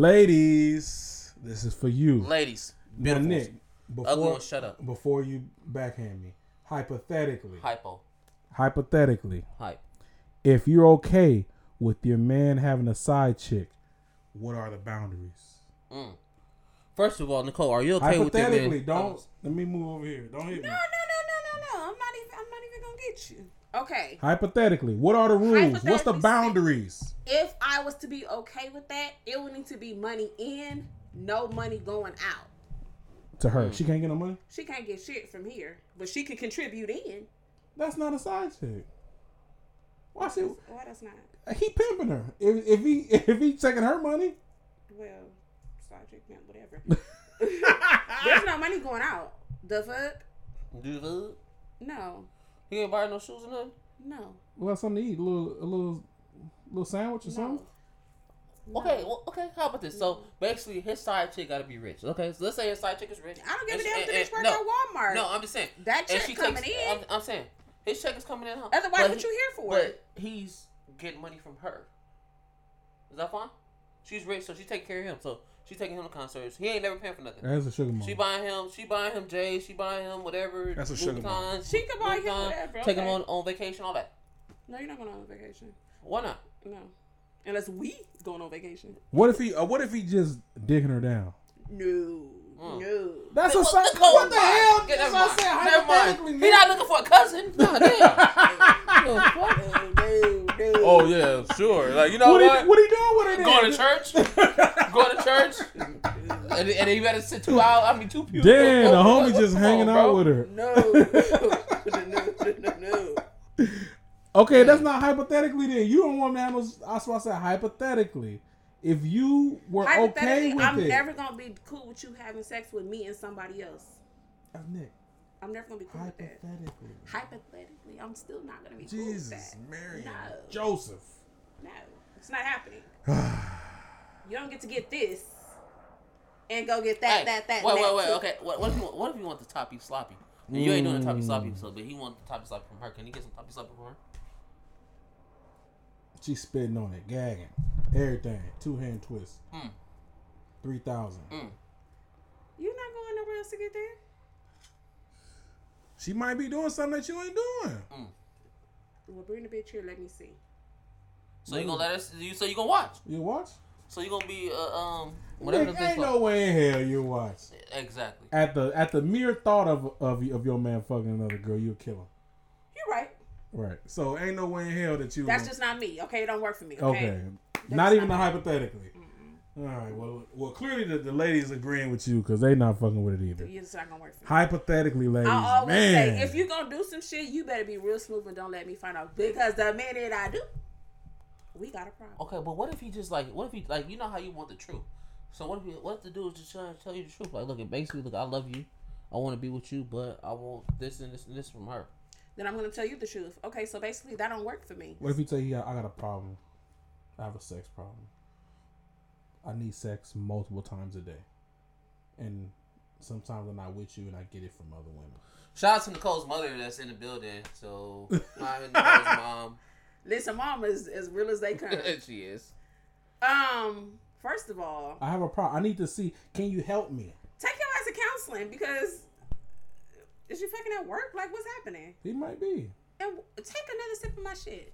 ladies. This is for you. Ladies, Now, beautiful. Nick, Ugly before one, shut up. before you backhand me, hypothetically, Hypo. hypothetically, Hype. if you're okay with your man having a side chick, what are the boundaries? Mm. First of all, Nicole, are you okay with your Hypothetically, man? don't. Let me move over here. Don't hit No, me. no, no, no, no, no. I'm not even. I'm not even gonna get you. Okay. Hypothetically, what are the rules? What's the Hypothetically boundaries? If I was to be okay with that, it would need to be money in, no money going out. To her, she can't get no money. She can't get shit from here, but she can contribute in. That's not a side chick. Why she? Why that's not? He pimping her. If, if he if he taking her money, Well, side chick, man, whatever. There's no money going out. The fuck? Do the No, He ain't buy no shoes or nothing. no, well, something to eat, a little a little little sandwich or no. something. No. Okay, well, okay. How about this? So basically, his side chick got to be rich. Okay, so let's say his side chick is rich. I don't give And a she- damn if the and- bitch work no, at Walmart. No, I'm just saying. That And check she coming takes, in. I'm, I'm saying his check is coming in. Huh? Otherwise, But what he- you here for? But he's getting money from her. Is that fine? She's rich, so she taking care of him. So she taking him to concerts. He ain't never paying for nothing. That's a sugar mama. She buying him. She buying him J's. She buying him whatever. That's a sugar mama. Louboutins, She can buy him Louboutins, whatever, Taking him okay. on, on vacation, all that. No, you're not going on vacation. Why not? No, unless we going on vacation. What if he? Uh, what if he just digging her down? No, Mm. no. That's Hey, a what- side. Nicole, What the why? hell? Get- That's never what I mind. said. Never Hypothetically, mind. man. He not looking for a cousin. God damn. No, no, no. Oh yeah, sure. Like you know What what? he, what he doing with her? Going then? to church? Going to church? and, and then you better sit two hours. I mean, two people. Damn, the Come homie just on, hanging bro. out with her. No, no, no, no, no. Okay, that's not hypothetically then. You don't want me to have no, that's why I said hypothetically. If you were okay Hypothetically, with I'm it. never gonna be cool with you having sex with me and somebody else. That's Nick. I'm never gonna be cool with that. Hypothetically. Hypothetically, I'm still not gonna be cool with Jesus, that. Mary, No, Joseph. no, it's not happening. You don't get to get this and go get that, Hey, that, that. Wait, and wait, that wait. too. Okay, what, what if you want, what if you want the toppy sloppy? And you ain't doing the toppy Mm. sloppy, so but he want the toppy sloppy from her. Can he get some toppy sloppy from her? She's spitting on it, gagging, everything. Two hand twist. Mm. Three thousand. Mm. You're not going nowhere else to get there. she might be doing something that you ain't doing. Well, bring the bitch here. Let me see. So you gonna let us? You so you gonna watch? You watch? So you gonna be uh, um whatever Nick, the bitch ain't like. no way in hell you watch. Exactly. At the at the mere thought of of of your man fucking another girl, you'll kill him. You're right. Right. So ain't no way in hell that you. That's just not me. Okay, it don't work for me. Okay. Okay. Not even the hypothetically. All right. Well, well, clearly the, the ladies agreeing with you because they not fucking with it either. It's not gonna work for me. Hypothetically, ladies, I always man. say, if you gonna do some shit, you better be real smooth and don't let me find out. Because the minute I do, we got a problem. Okay, but what if he just like? What if he like? You know how you want the truth. So what if he, what if the dude is just trying to tell you the truth? Like, look, and basically, look, I love you. I want to be with you, but I want this and this and this from her. Then I'm gonna tell you the truth. Okay, so basically that don't work for me. What if he tell you, I got a problem? I have a sex problem. I need sex multiple times a day, and sometimes I'm not with you, and I get it from other women. Shout out to Nicole's mother that's in the building. So, my Nicole's mom. Listen, mom is as real as they come. She is. Um, first of all, I have a problem. I need to see. Can you help me? take your ass to counseling because is you fucking at work? Like, what's happening? He might be. And take another sip of my shit.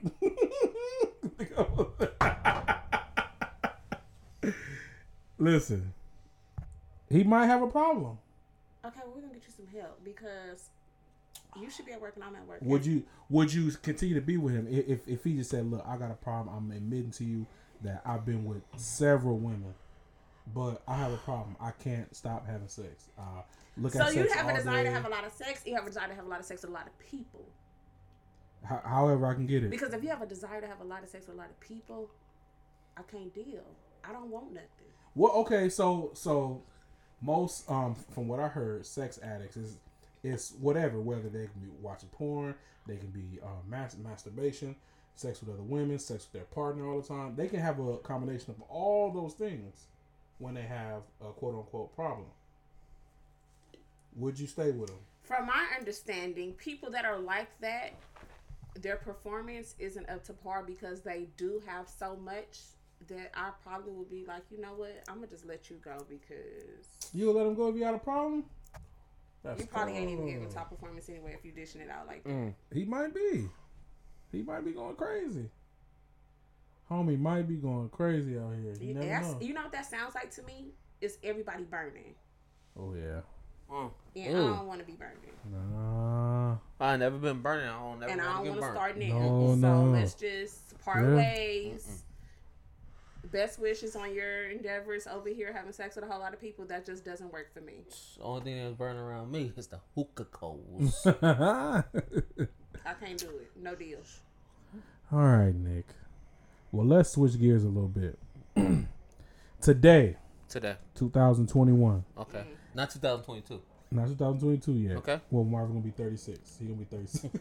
Listen, he might have a problem. Okay, well, we're gonna get you some help because you should be at work and I'm at work. Would you Would you continue to be with him if if, if he just said, "Look, I got a problem. I'm admitting to you that I've been with several women, but I have a problem. I can't stop having sex. Uh, look So at you sex have a all desire day. to have a lot of sex. You have a desire to have a lot of sex with a lot of people. Ho- however I can get it. Because if you have a desire to have a lot of sex with a lot of people, I can't deal. I don't want nothing. Well, okay, so so most um from what I heard, sex addicts is it's whatever, whether they can be watching porn, they can be uh, mas- masturbation, sex with other women, sex with their partner all the time. They can have a combination of all those things when they have a quote unquote problem. Would you stay with them? From my understanding, people that are like that, their performance isn't up to par because they do have so much that I probably would be like, you know what, I'm gonna just let you go because You'll let them go if you had a problem? That's you probably ain't even cold. getting top performance anyway if you dishing it out like that. Mm. He might be. He might be going crazy. Homie might be going crazy out here. You never That's, know. you know what that sounds like to me? It's everybody burning. Oh yeah. Mm. And Ooh. I don't want to be burning. Nah. I never been burning. I don't never And I want don't to want get to burned. start now. No, so no. let's just part Yeah. ways. Best wishes on your endeavors over here having sex with a whole lot of people. That just doesn't work for me. The only thing that's burning around me is the hookah coals. I can't do it. No deal. All right, Nick. Well, let's switch gears a little bit. Today, Today. twenty twenty-one. Okay. Not two thousand twenty-two. Not twenty twenty-two yet. Okay. Well, Marvin gonna be thirty-six. He gonna be thirty-six.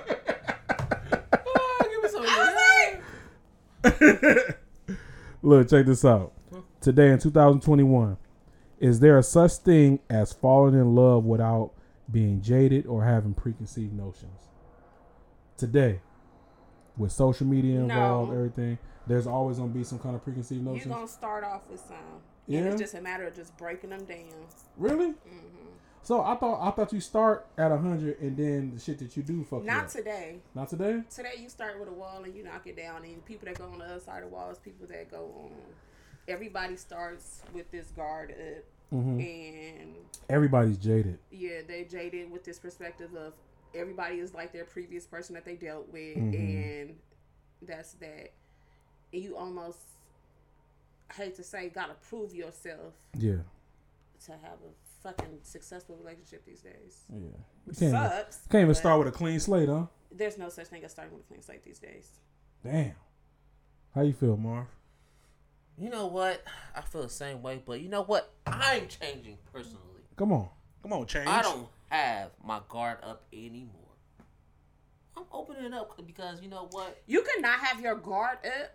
Oh, give me some of this. Look, check this out. Today in two thousand twenty-one, is there a such thing as falling in love without being jaded or having preconceived notions? Today, with social media involved, No. everything, there's always gonna be some kind of preconceived You're notions. going to start off with some. Yeah? And it's just a matter of just breaking them down. Really? hmm So I thought I thought you start at a hundred and then the shit that you do fuck you Not up. today. Not today. Today you start with a wall and you knock it down. And people that go on the other side of the wall is people that go on. Everybody starts with this guard up. Mm-hmm. And Everybody's jaded. yeah, they jaded with this perspective of everybody is like their previous person that they dealt with, Mhm. and that's that. And you almost, I hate to say, gotta prove yourself. Yeah. To have a fucking successful relationship these days. Yeah. Which Can't sucks. Even, can't even but start with a clean slate, huh? There's no such thing as starting with a clean slate these days. Damn. How you feel, Marv? You know what? I feel the same way, but you know what? I'm changing personally. Come on. Come on, change. I don't have my guard up anymore. I'm opening it up because you know what? You cannot have your guard up,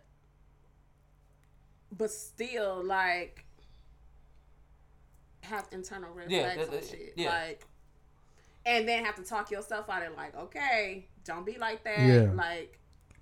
but still like have internal red Yeah, flags that- on that- shit. yeah. Like, and then have to talk yourself out of like, okay, don't be like that. Yeah. Like,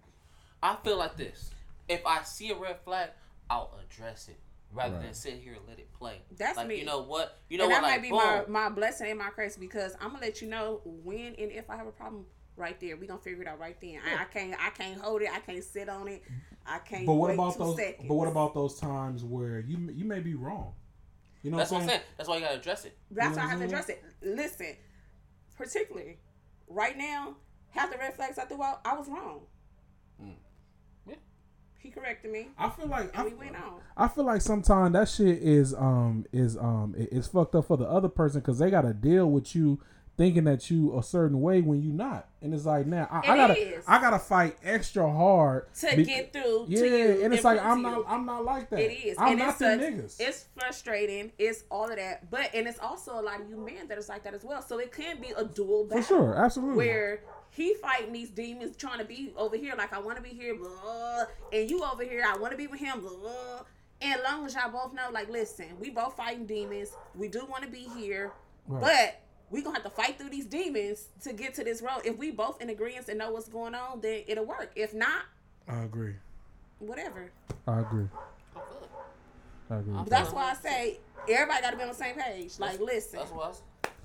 I feel like this. If I see a red flag, I'll address it rather Right. than sit here and let it play. That's like, me. You know what? You know and what? that Like, might be boom. my, my blessing and my curse because I'm gonna let you know when and if I have a problem right there. We gonna figure it out right then. I, I can't I can't hold it. I can't sit on it. I can't. But what wait about two those? seconds. But what about those times where you you may be wrong? You know That's what what I'm I'm saying? saying. That's why you gotta address it. That's You know why I have to what I'm address it. Listen, particularly right now, half the red flags I threw out, I was wrong. Mm. Yeah. He corrected me, I feel like and I, we went on. I feel like sometimes that shit is um is um it- it's fucked up for the other person because they gotta deal with you thinking that you a certain way when you not, and it's like now I, I It gotta is. I gotta fight extra hard To be- get through yeah, to you, and it's like prove I'm to not you. I'm not like that. It is. I'm and not it's them such- niggas. It's frustrating. It's all of that. But and it's also a lot of you men that is like that as well. So it can be a dual battle. For sure, absolutely. Where he fighting these demons trying to be over here like I want to be here, blah, and you over here, I want to be with him, blah. And as long as y'all both know, like, listen, we both fighting demons. We do want to be here, Right. but we gonna have to fight through these demons to get to this road. If we both in agreement and know what's going on, then it'll work. If not, I agree. whatever. I agree. I feel it. I agree. But that's why I say everybody got to be on the same page. Like, listen, That's what I was.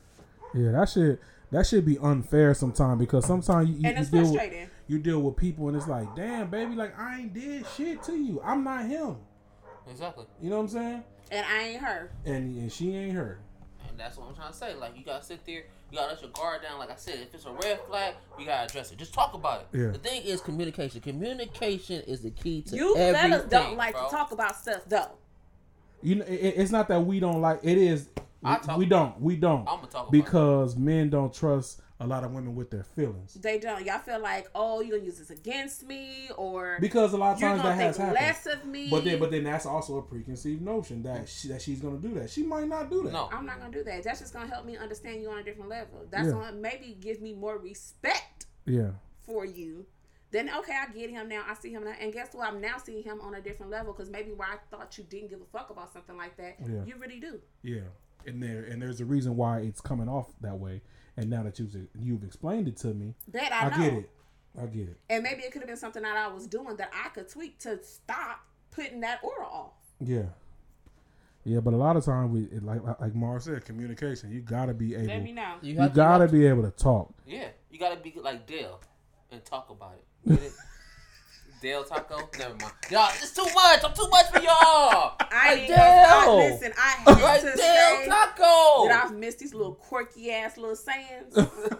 Yeah, that shit that should be unfair sometimes because sometimes you, you, and you it's deal with frustrating. you deal with people and it's like, damn, baby, like I ain't did shit to you. I'm not him. Exactly. You know what I'm saying? And I ain't her. And and she ain't her. And that's what I'm trying to say. Like, you gotta sit there, you gotta let your guard down. Like I said, if it's a red flag, you gotta address it. Just talk about it. Yeah. The thing is communication. Communication is the key to You everything. fellas don't like bro. to talk about stuff, though. You know, it, it's not that we don't like. It is I we, talk we about don't. We don't. I'm gonna talk about because men don't trust a lot of women with their feelings. They don't. Y'all feel like, oh, you're going to use this against me, or Because a lot of you're times going that to has think happened. less of me. But then, but then that's also a preconceived notion that she, that she's gonna do that. She might not do that. No. I'm not going to do that. That's just going to help me understand you on a different level. That's Yeah. going to maybe give me more respect Yeah. for you. Then, okay, I get him now. I see him now. And guess what? I'm now seeing him on a different level because maybe where I thought you didn't give a fuck about something like that, Yeah. you really do. Yeah. And there and there's a reason why it's coming off that way. And now that you've you've explained it to me, That I, I, know. get it. I get it. And maybe it could have been something that I was doing that I could tweak to stop putting that aura off. Yeah. Yeah, but a lot of times we it, like like Mara said, communication. You gotta be able. Let me know. You, You have to- gotta have to- be able to talk. Yeah, you gotta be like Dale and talk about it. Get it? Dale Taco? Never mind. Y'all, it's too much. I'm too much for y'all. I Like ain't gonna I, Dale. listen. I had Like to Dale say Taco. that I've missed these little quirky ass little sayings.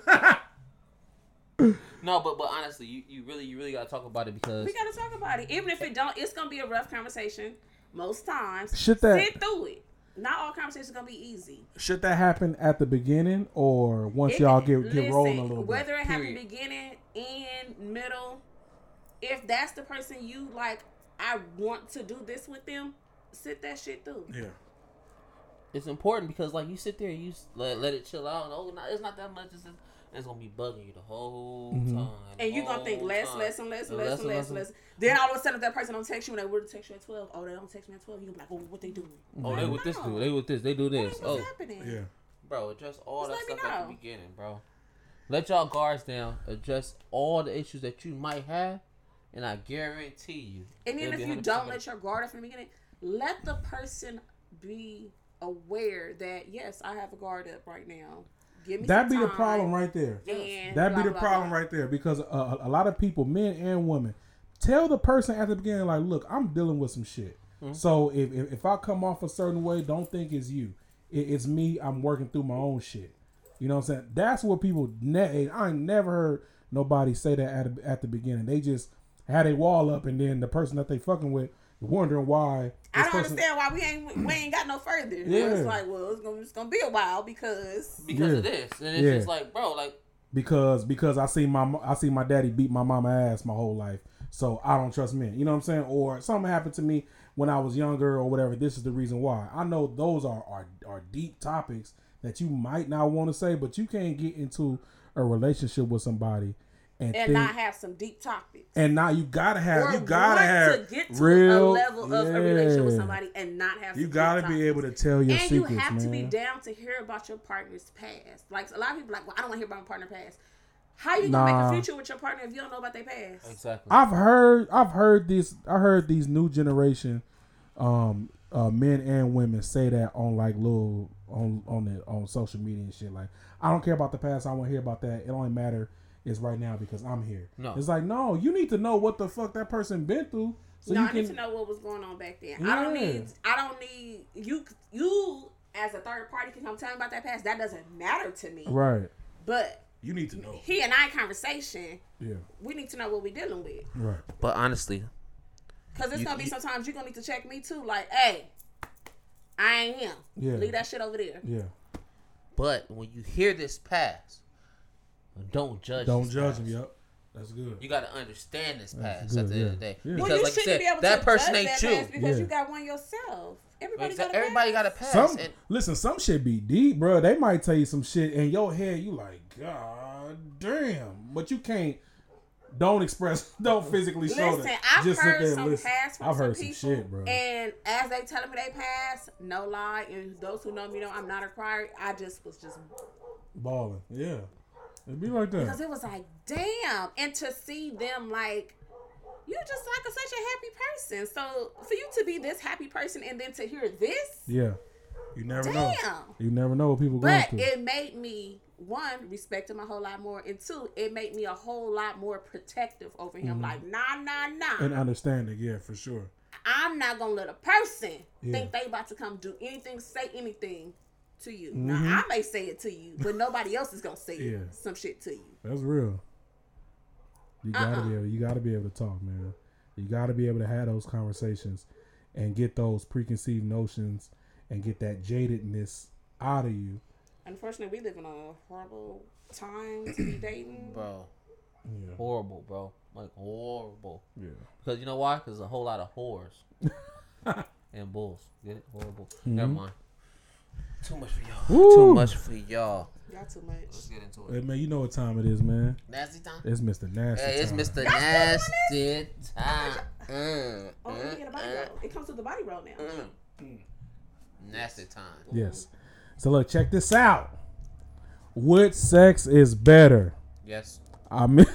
No, but but honestly, you, you really you really gotta talk about it because We gotta talk about it. Even if it don't, it's gonna be a rough conversation most times. Should that Sit through it. Not all conversations gonna be easy. should that happen at the beginning or once It y'all can- get get listen, rolling a little bit? Whether it happen Period. beginning, end, middle, if that's the person you like, I want to do this with them. Sit that shit through. Yeah. it's important because like you sit there and you s- let, let it chill out and oh no, it's not that much. It's, it's gonna be bugging you the whole Mhm. time. And you're gonna think whole less, time. less, and less, And less, and less, and less. Then all of a sudden, if that person don't text you when they would text you at twelve, oh, they don't text me at twelve, you gonna be like, oh, what they doing? Oh, they with this No. dude. They with this. They do What this. is Oh, happening? Yeah. bro, address all Just that let me stuff at the know. beginning, bro. Let y'all guards down. Address all the issues that you might have, and I guarantee you. And then it'll be if you one hundred percent don't better. let your guard up from the beginning, let the person be aware that yes, I have a guard up right now. Give me That'd be some the time, problem right there. And That'd be blah, the blah, problem blah. right there because uh, a lot of people, men and women, tell the person at the beginning like, "Look, I'm dealing with some shit. Mm-hmm. So if, if if I come off a certain way, don't think it's you. It, it's me. I'm working through my own shit. You know what I'm saying? That's what people. Ne- I ain't never heard nobody say that at at the beginning. They just had a wall up, and then the person that they fucking with wondering why. I don't person, understand why we ain't we ain't got no further. Yeah. It's like, well, it's gonna it's gonna be a while because because Yeah. of this, and it's Yeah. just like, bro, like because because I see my I see my daddy beat my mama ass my whole life, so I don't trust men. You know what I'm saying? Or something happened to me when I was younger or whatever. This is the reason why. I know those are are, are deep topics that you might not want to say, but you can't get into a relationship with somebody and, and think, not have some deep topics. and now you gotta have Or you gotta want have to get to real a level of a relationship with yeah. somebody and not have. You some gotta deep be topics. able to tell your and secrets, you have man. to be down to hear about your partner's past. Like a lot of people, like, well, I don't want to hear about my partner's past. How you gonna Nah. make a future with your partner if you don't know about their past? exactly. I've heard I've heard this I heard these new generation um uh men and women say that on like little on on the on social media and shit. Like, I don't care about the past, I want to hear about that. It only matter is right now because I'm here. No. It's like, no, you need to know what the fuck that person been through. So no, you I can need to know what was going on back then. I don't Yeah. need. I don't need you. You as a third party can come tell me about that past. That doesn't matter to me. Right. But You need to know. he and I conversation. Yeah. We need to know what we're dealing with. Right. But honestly, Cause it's You- gonna be you- sometimes you're gonna need to check me too. Like, hey, I ain't him. Yeah. Leave that shit over there. Yeah. but when you hear this past, don't judge. Don't this judge past. him, yep. That's good. You got to understand this past good, at the end of the yeah. day. Yeah. Because, Well, you like you shouldn't said, be able that to person judge ain't that you. past because Yeah. you got one yourself. Everybody got a Everybody got a past. past. Some and listen, some shit be deep, bro. They might tell you some shit in your head. You like, God damn, but you can't. Don't express. Don't physically show Listen, that. I've Just sit heard there and some listen. past from I've some heard some people, shit, bro. and as they telling me they pass, no lie, and those who know me know I'm not a crier. I just was just Balling, yeah. It'd be like because that. it was like, damn, and to see them like. You just like a, such a happy person. So for you to be this happy person and then to hear this, Yeah. You never know. damn. You never know what people going But through. it made me, one, respect him a whole lot more. And two, it made me a whole lot more protective over him. Like, nah, nah, nah. And understanding, yeah, for sure. I'm not going to let a person Yeah. think they about to come do anything, say anything to you. Mhm. Now, I may say it to you, but nobody else is going to say Yeah. some shit to you. That's real. You gotta Uh-uh. be able. You gotta be able to talk, man. You gotta be able to have those conversations and get those preconceived notions and get that jadedness out of you. Unfortunately, we live in a horrible time to be dating. bro, Yeah. horrible, bro. Like, horrible. Yeah. Because you know why? Because there's a whole lot of whores and bulls. Get it? Horrible. Mhm. Never mind. Too much for y'all. Woo. Too much for y'all. Y'all too much. Let's get into Hey, it. man, you know what time it is, man. Nasty time? It's Mister Nasty. Hey, it's time. Mister Nasty time. Mm, Oh, mm, let me get a body mm, roll. It comes with the body roll now. mm. Nasty time. Yes. So look, check this out. What sex is better? Yes. I miss,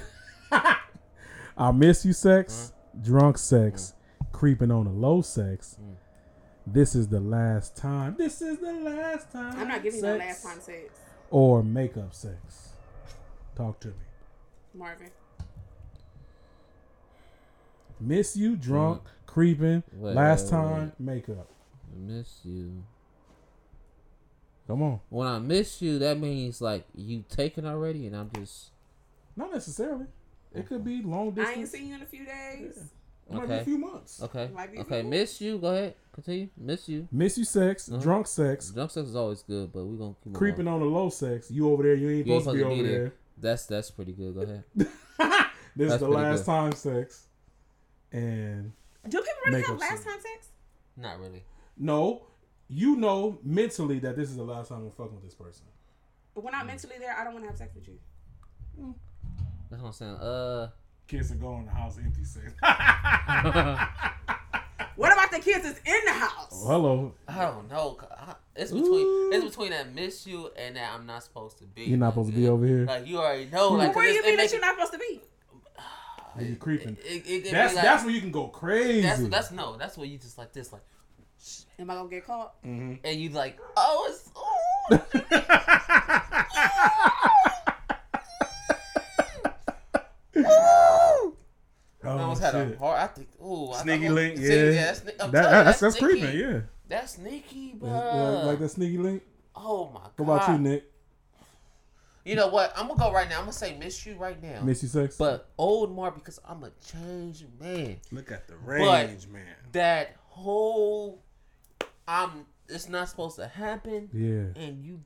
I miss you sex, Mm. drunk sex, creeping on the low sex. Mm. This is the last time. This is the last time. I'm not giving you no sex. last time sex, Or makeup sex. Talk to me. Marvin. Miss you, drunk, creeping, Wait, last wait, time, makeup. I miss you. Come on. When I miss you, that means like you taken already, and I'm just Not necessarily. It could be long I ain't distance. seen you in a few days. It might be a Okay. few months. okay. Might be a Okay, few miss you. Go ahead, continue. Miss you. Miss you sex, Uh-huh. drunk sex, Drunk sex is always good, but we gonna keep it creeping on. on the low sex. You over there, you ain't You ain't supposed to be over there. That's that's pretty good. Go ahead. This is That's the pretty last good. time sex. And Do people really Makeup have last scene. time sex? Not really. no, you know mentally that this is the last time I'm fucking with this person. When I'm mentally there, I don't want to have sex with you. That's what I'm saying. Uh, Kids are going in the house empty sex. What about the kids that's in the house? Oh, hello. I don't know. I- It's between it's between that miss you and that I'm not supposed to be. You're not supposed to be over here. Like you already know. Well, Like where it's- you it mean make- that you're not supposed to be? When you creeping. It, it, it, it That's be like, that's where you can go crazy. that's that's no. That's where you just like this, like, Am I gonna get caught? Mm-hmm. and you like, oh, it's. Ooh. Oh, I almost had a shit. hard. I think. Ooh, I Sneaky thought- link, see, yeah. that's, I'm That, telling you, that's that's sneaky. creeping, yeah. That's sneaky, bro. Like, like that sneaky link. Oh my god. What about you, Nick? You know what? I'm gonna go right now. I'm gonna say Miss You right now. Miss You Sex? But old Mar because I'm a changed man. Look at the range, man. That whole I'm it's not supposed to happen. Yeah. And you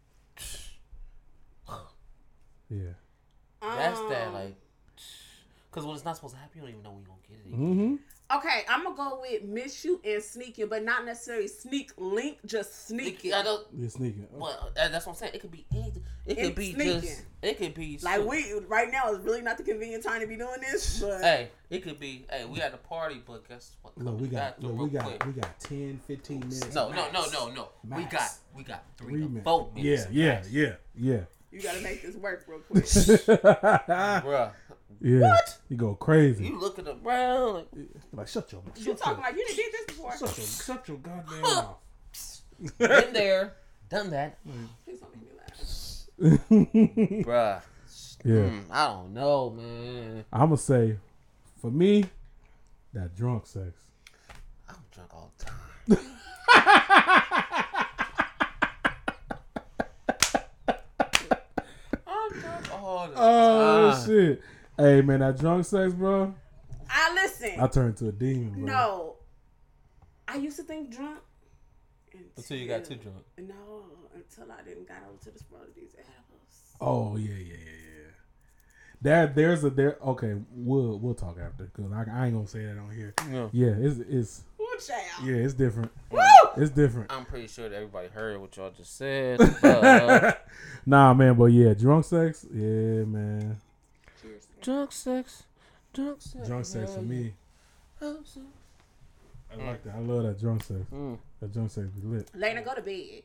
Yeah. That's Um, that like because when it's not supposed to happen, you don't even know when you're gonna get it. Mm-hmm. Okay, I'm gonna go with Miss You and Sneaking, but not necessarily sneak link, just sneaking. I don't. You're sneaking. Well, that- that's what I'm saying. It could be anything. It could It's be sneaking. just. It could be Like so- we right now is really not the convenient time to be doing this. But Hey, it could be. Hey, we at a party, but guess what? Look, we got, Bathroom look, we real got, quick. we got ten, fifteen minutes. No, no, no, max. no, no. We Max. got, we got three, Three to minutes. four minutes. Yeah, yeah, yeah. Yeah. you gotta make this work real quick. Bruh. Yeah. What? You go crazy. You looking around like, Like, shut your You shut talking your, like you done did this before? shut your, shut your goddamn mouth. been there, done that, Please don't make me laugh. bruh. Yeah. Mm, I don't know, man. I'm going to say, for me, that drunk sex. I'm drunk all the time. I'm drunk all the Oh, time. shit. Hey, man, that drunk sex, bro. I listen. I turned to a demon, bro. No, I used to think drunk Until you got too drunk. No, until I didn't got over to the spot of these edibles. Oh, yeah, yeah, yeah, yeah. That, there's a, there, okay, we'll, we'll talk after, because I, I ain't going to say that on here. Yeah. Yeah, it's, it's, Woo, child. yeah, it's different. Woo! It's different. I'm pretty sure that everybody heard what y'all just said. But Nah, man, but yeah, drunk sex, yeah, man. Cheers. drunk sex, drunk sex, Drunk sex for me. Mm. I like that. I love that drunk sex. Mm. That drunk sex be lit. Lena, go to bed.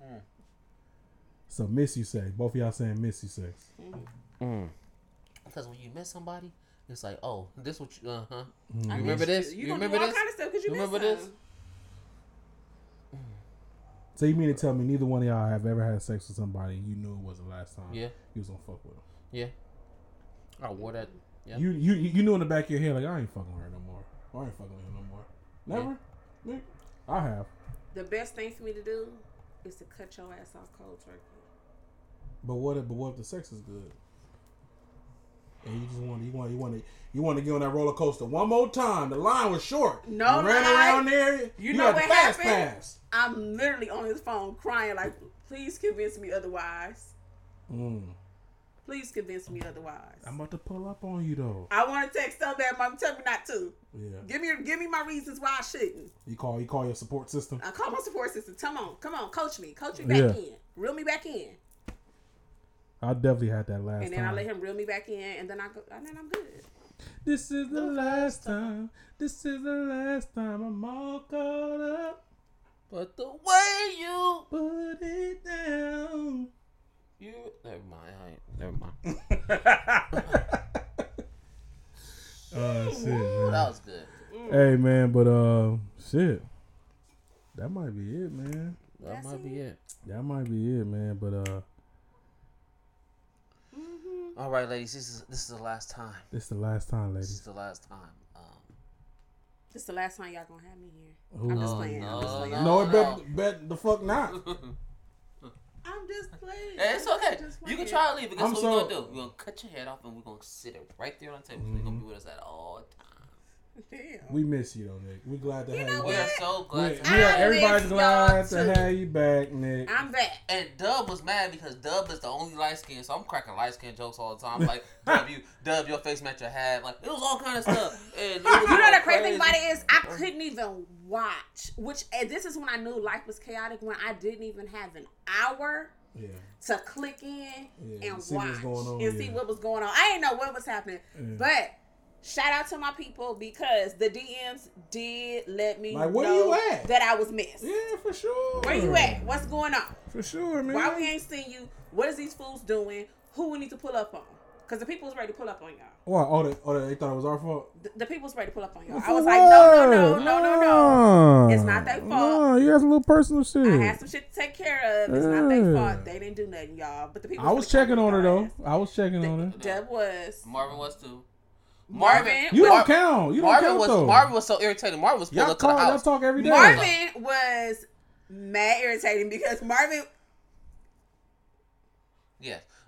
So miss you sex. Both of y'all saying miss you sex. Mm. Because when you miss somebody, it's like, oh, this what you, uh huh. Mm. I You miss remember this? You, You gonna remember do all this? kind of stuff because you, You miss remember this? some. So you mean to tell me neither one of y'all have ever had sex with somebody and you knew it was the last time Yeah, you was gonna fuck with them? yeah. I wore that. Yeah. You you you knew in the back of your head like I ain't fucking with her no more. Or I ain't fucking with him no more. Never. Me? I have. The best thing for me to do is to cut your ass off cold turkey. But what if but what if the sex is good? And you just want you want you want to you want to get on that roller coaster one more time. The line was short. No you ran lie. around there. You, You know had what the fast happened? pass. I'm literally on his phone crying like, please convince me otherwise. Mm. Please convince me otherwise. I'm about to pull up on you though. I want to text so bad, mom. Tell me not to. Yeah. Give me, give me my reasons why I shouldn't. You call you call your support system. I call my support system. Come on, come on, coach me, coach me back Yeah. in, reel me back in, I definitely had that last and then time. I let him reel me back in, and then I go, and then I'm good. This is the last time. This is the last time I'm all caught up. But the way you, Put it down. you, never mind. I ain't, never mind. Oh shit, Ooh, man. that was good. Hey man, but uh, shit. That might be it, man. That That's might be it. That might be it, man. But uh, All right, ladies. This is this is the last time. this is the last time, This is ladies. the last time. Um, This is the last time y'all gonna have me here. Who- I'm just Oh, playing. I'm just no, playing. no. No, it bet, bet the fuck not. I'm just playing. Hey, it's I'm okay. just You can playing. try to leave. But guess I'm what so- we're gonna do? We're gonna cut your head off and we're gonna sit it right there on the table. So you're gonna be with us at all times. Damn. We miss you though, Nick. We glad to You have know you We back. are so We, glad. we to are, have you. everybody's miss glad y'all, to too. have you back, Nick. I'm back. And Dub was mad because Dub is the only light skin, so I'm cracking light skin jokes all the time. Like Dub, you, Dub, your face match your hat. Like it was all kind of stuff. And it was You know all the crazy thing about crazy. it is I couldn't even watch. Which and this is when I knew life was chaotic, when I didn't even have an hour Yeah. to click in Yeah, and see watch what's going on, and see yeah. what was going on. I didn't know what was happening, Yeah. but shout out to my people because the D Ms did let me Like, where know you at? that I was missed. Yeah, for sure. Where you at? What's going on? For sure, man. Why we ain't seen you? What is these fools doing? Who we need to pull up on? Because the people was ready to pull up on y'all. What? Oh, they, oh, they thought it was our fault? The, the people was ready to pull up on y'all. For I was like, no, no, no, what? no, no, no. No. It's not their fault. No, you had some little personal shit. I had some shit to take care of. It's not their Yeah. fault. They didn't do nothing, y'all. But the people I was checking on her though. I was checking on her. Deb was. Marvin was too. Marvin. You Mar- don't count. You don't Marvin count was though. Marvin was so irritating. Marvin was pulling y'all up to the talk. Y'all house. talk every day. Marvin was mad irritating because Marvin. Yes,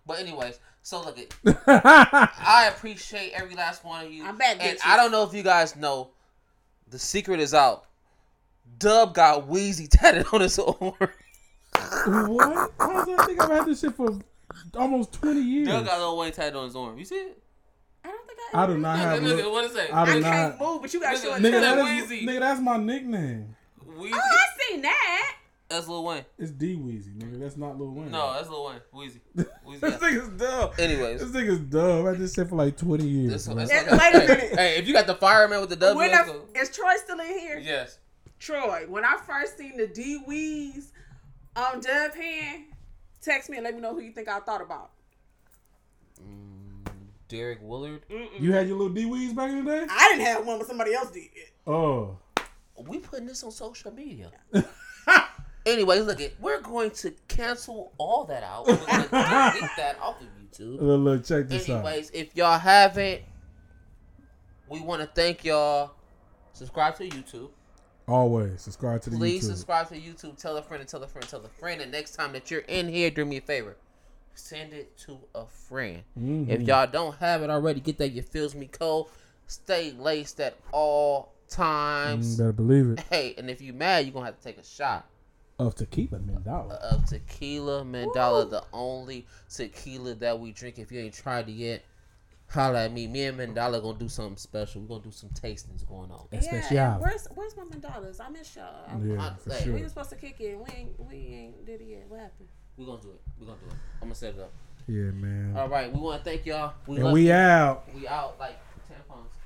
But anyways, so look at. I appreciate every last one of you. I'm back, and bitches. I don't know if you guys know, the secret is out. Dub got Wheezy tatted on his arm. What? How does I think I've had this shit for almost twenty years? Dub got Lil Wayne tatted on his arm. You see it? I don't think I. I do not have. Look, look, Lil- what it say? I do I not. can't move, but you got to show it. Nigga, Tell that that is, Weezy. nigga, that's my nickname. Wheezy. Oh, I seen that. That's Lil Wayne. It's D Weezy, nigga. That's not Lil Wayne. No, that's Lil Wayne. Wheezy. Wheezy. This yeah. nigga's dumb. Anyways. This nigga's dumb. I just said for like twenty years. This, man. this, Yeah, okay. wait a Hey, minute. Hey, if you got the fireman with the W, When let's I, go. is Troy still in here? Yes. Troy, when I first seen the D Weez on Dub Hand, text me and let me know who you think I thought about. Mm, Derek Willard. Mm-mm. You had your little D Weez back in the day? I didn't have one, but somebody else did. Oh. We putting this on social media. Anyways, look it. We're going to cancel all that out. We're going to delete that off of YouTube. Look, look, check this out. Anyways, if y'all haven't, we want to thank y'all. Subscribe to YouTube. Always subscribe to the Please YouTube. subscribe to YouTube. Tell a friend and tell a friend, tell a friend. And next time that you're in here, do me a favor. Send it to a friend. Mhm. If y'all don't have it already, get that. You feels me cold. Stay laced at all times. Mm, better believe it. Hey, and if you mad, you're going to have to take a shot Of tequila Mandala. of tequila Mandala, Woo. the only tequila that we drink. If you ain't tried it yet, holla at me. Me and Mandala gonna do something special. We're gonna do some tastings going on. Especial. Yeah, and where's where's my dollars? I miss y'all. I- Yeah, I- for hey, sure. We were supposed to kick it. We ain't we ain't did it yet. What happened? We're gonna do it. We're gonna do it. I'm gonna set it up. Yeah, man. All right. We want to thank y'all. We And love we you. out. We out like tampons.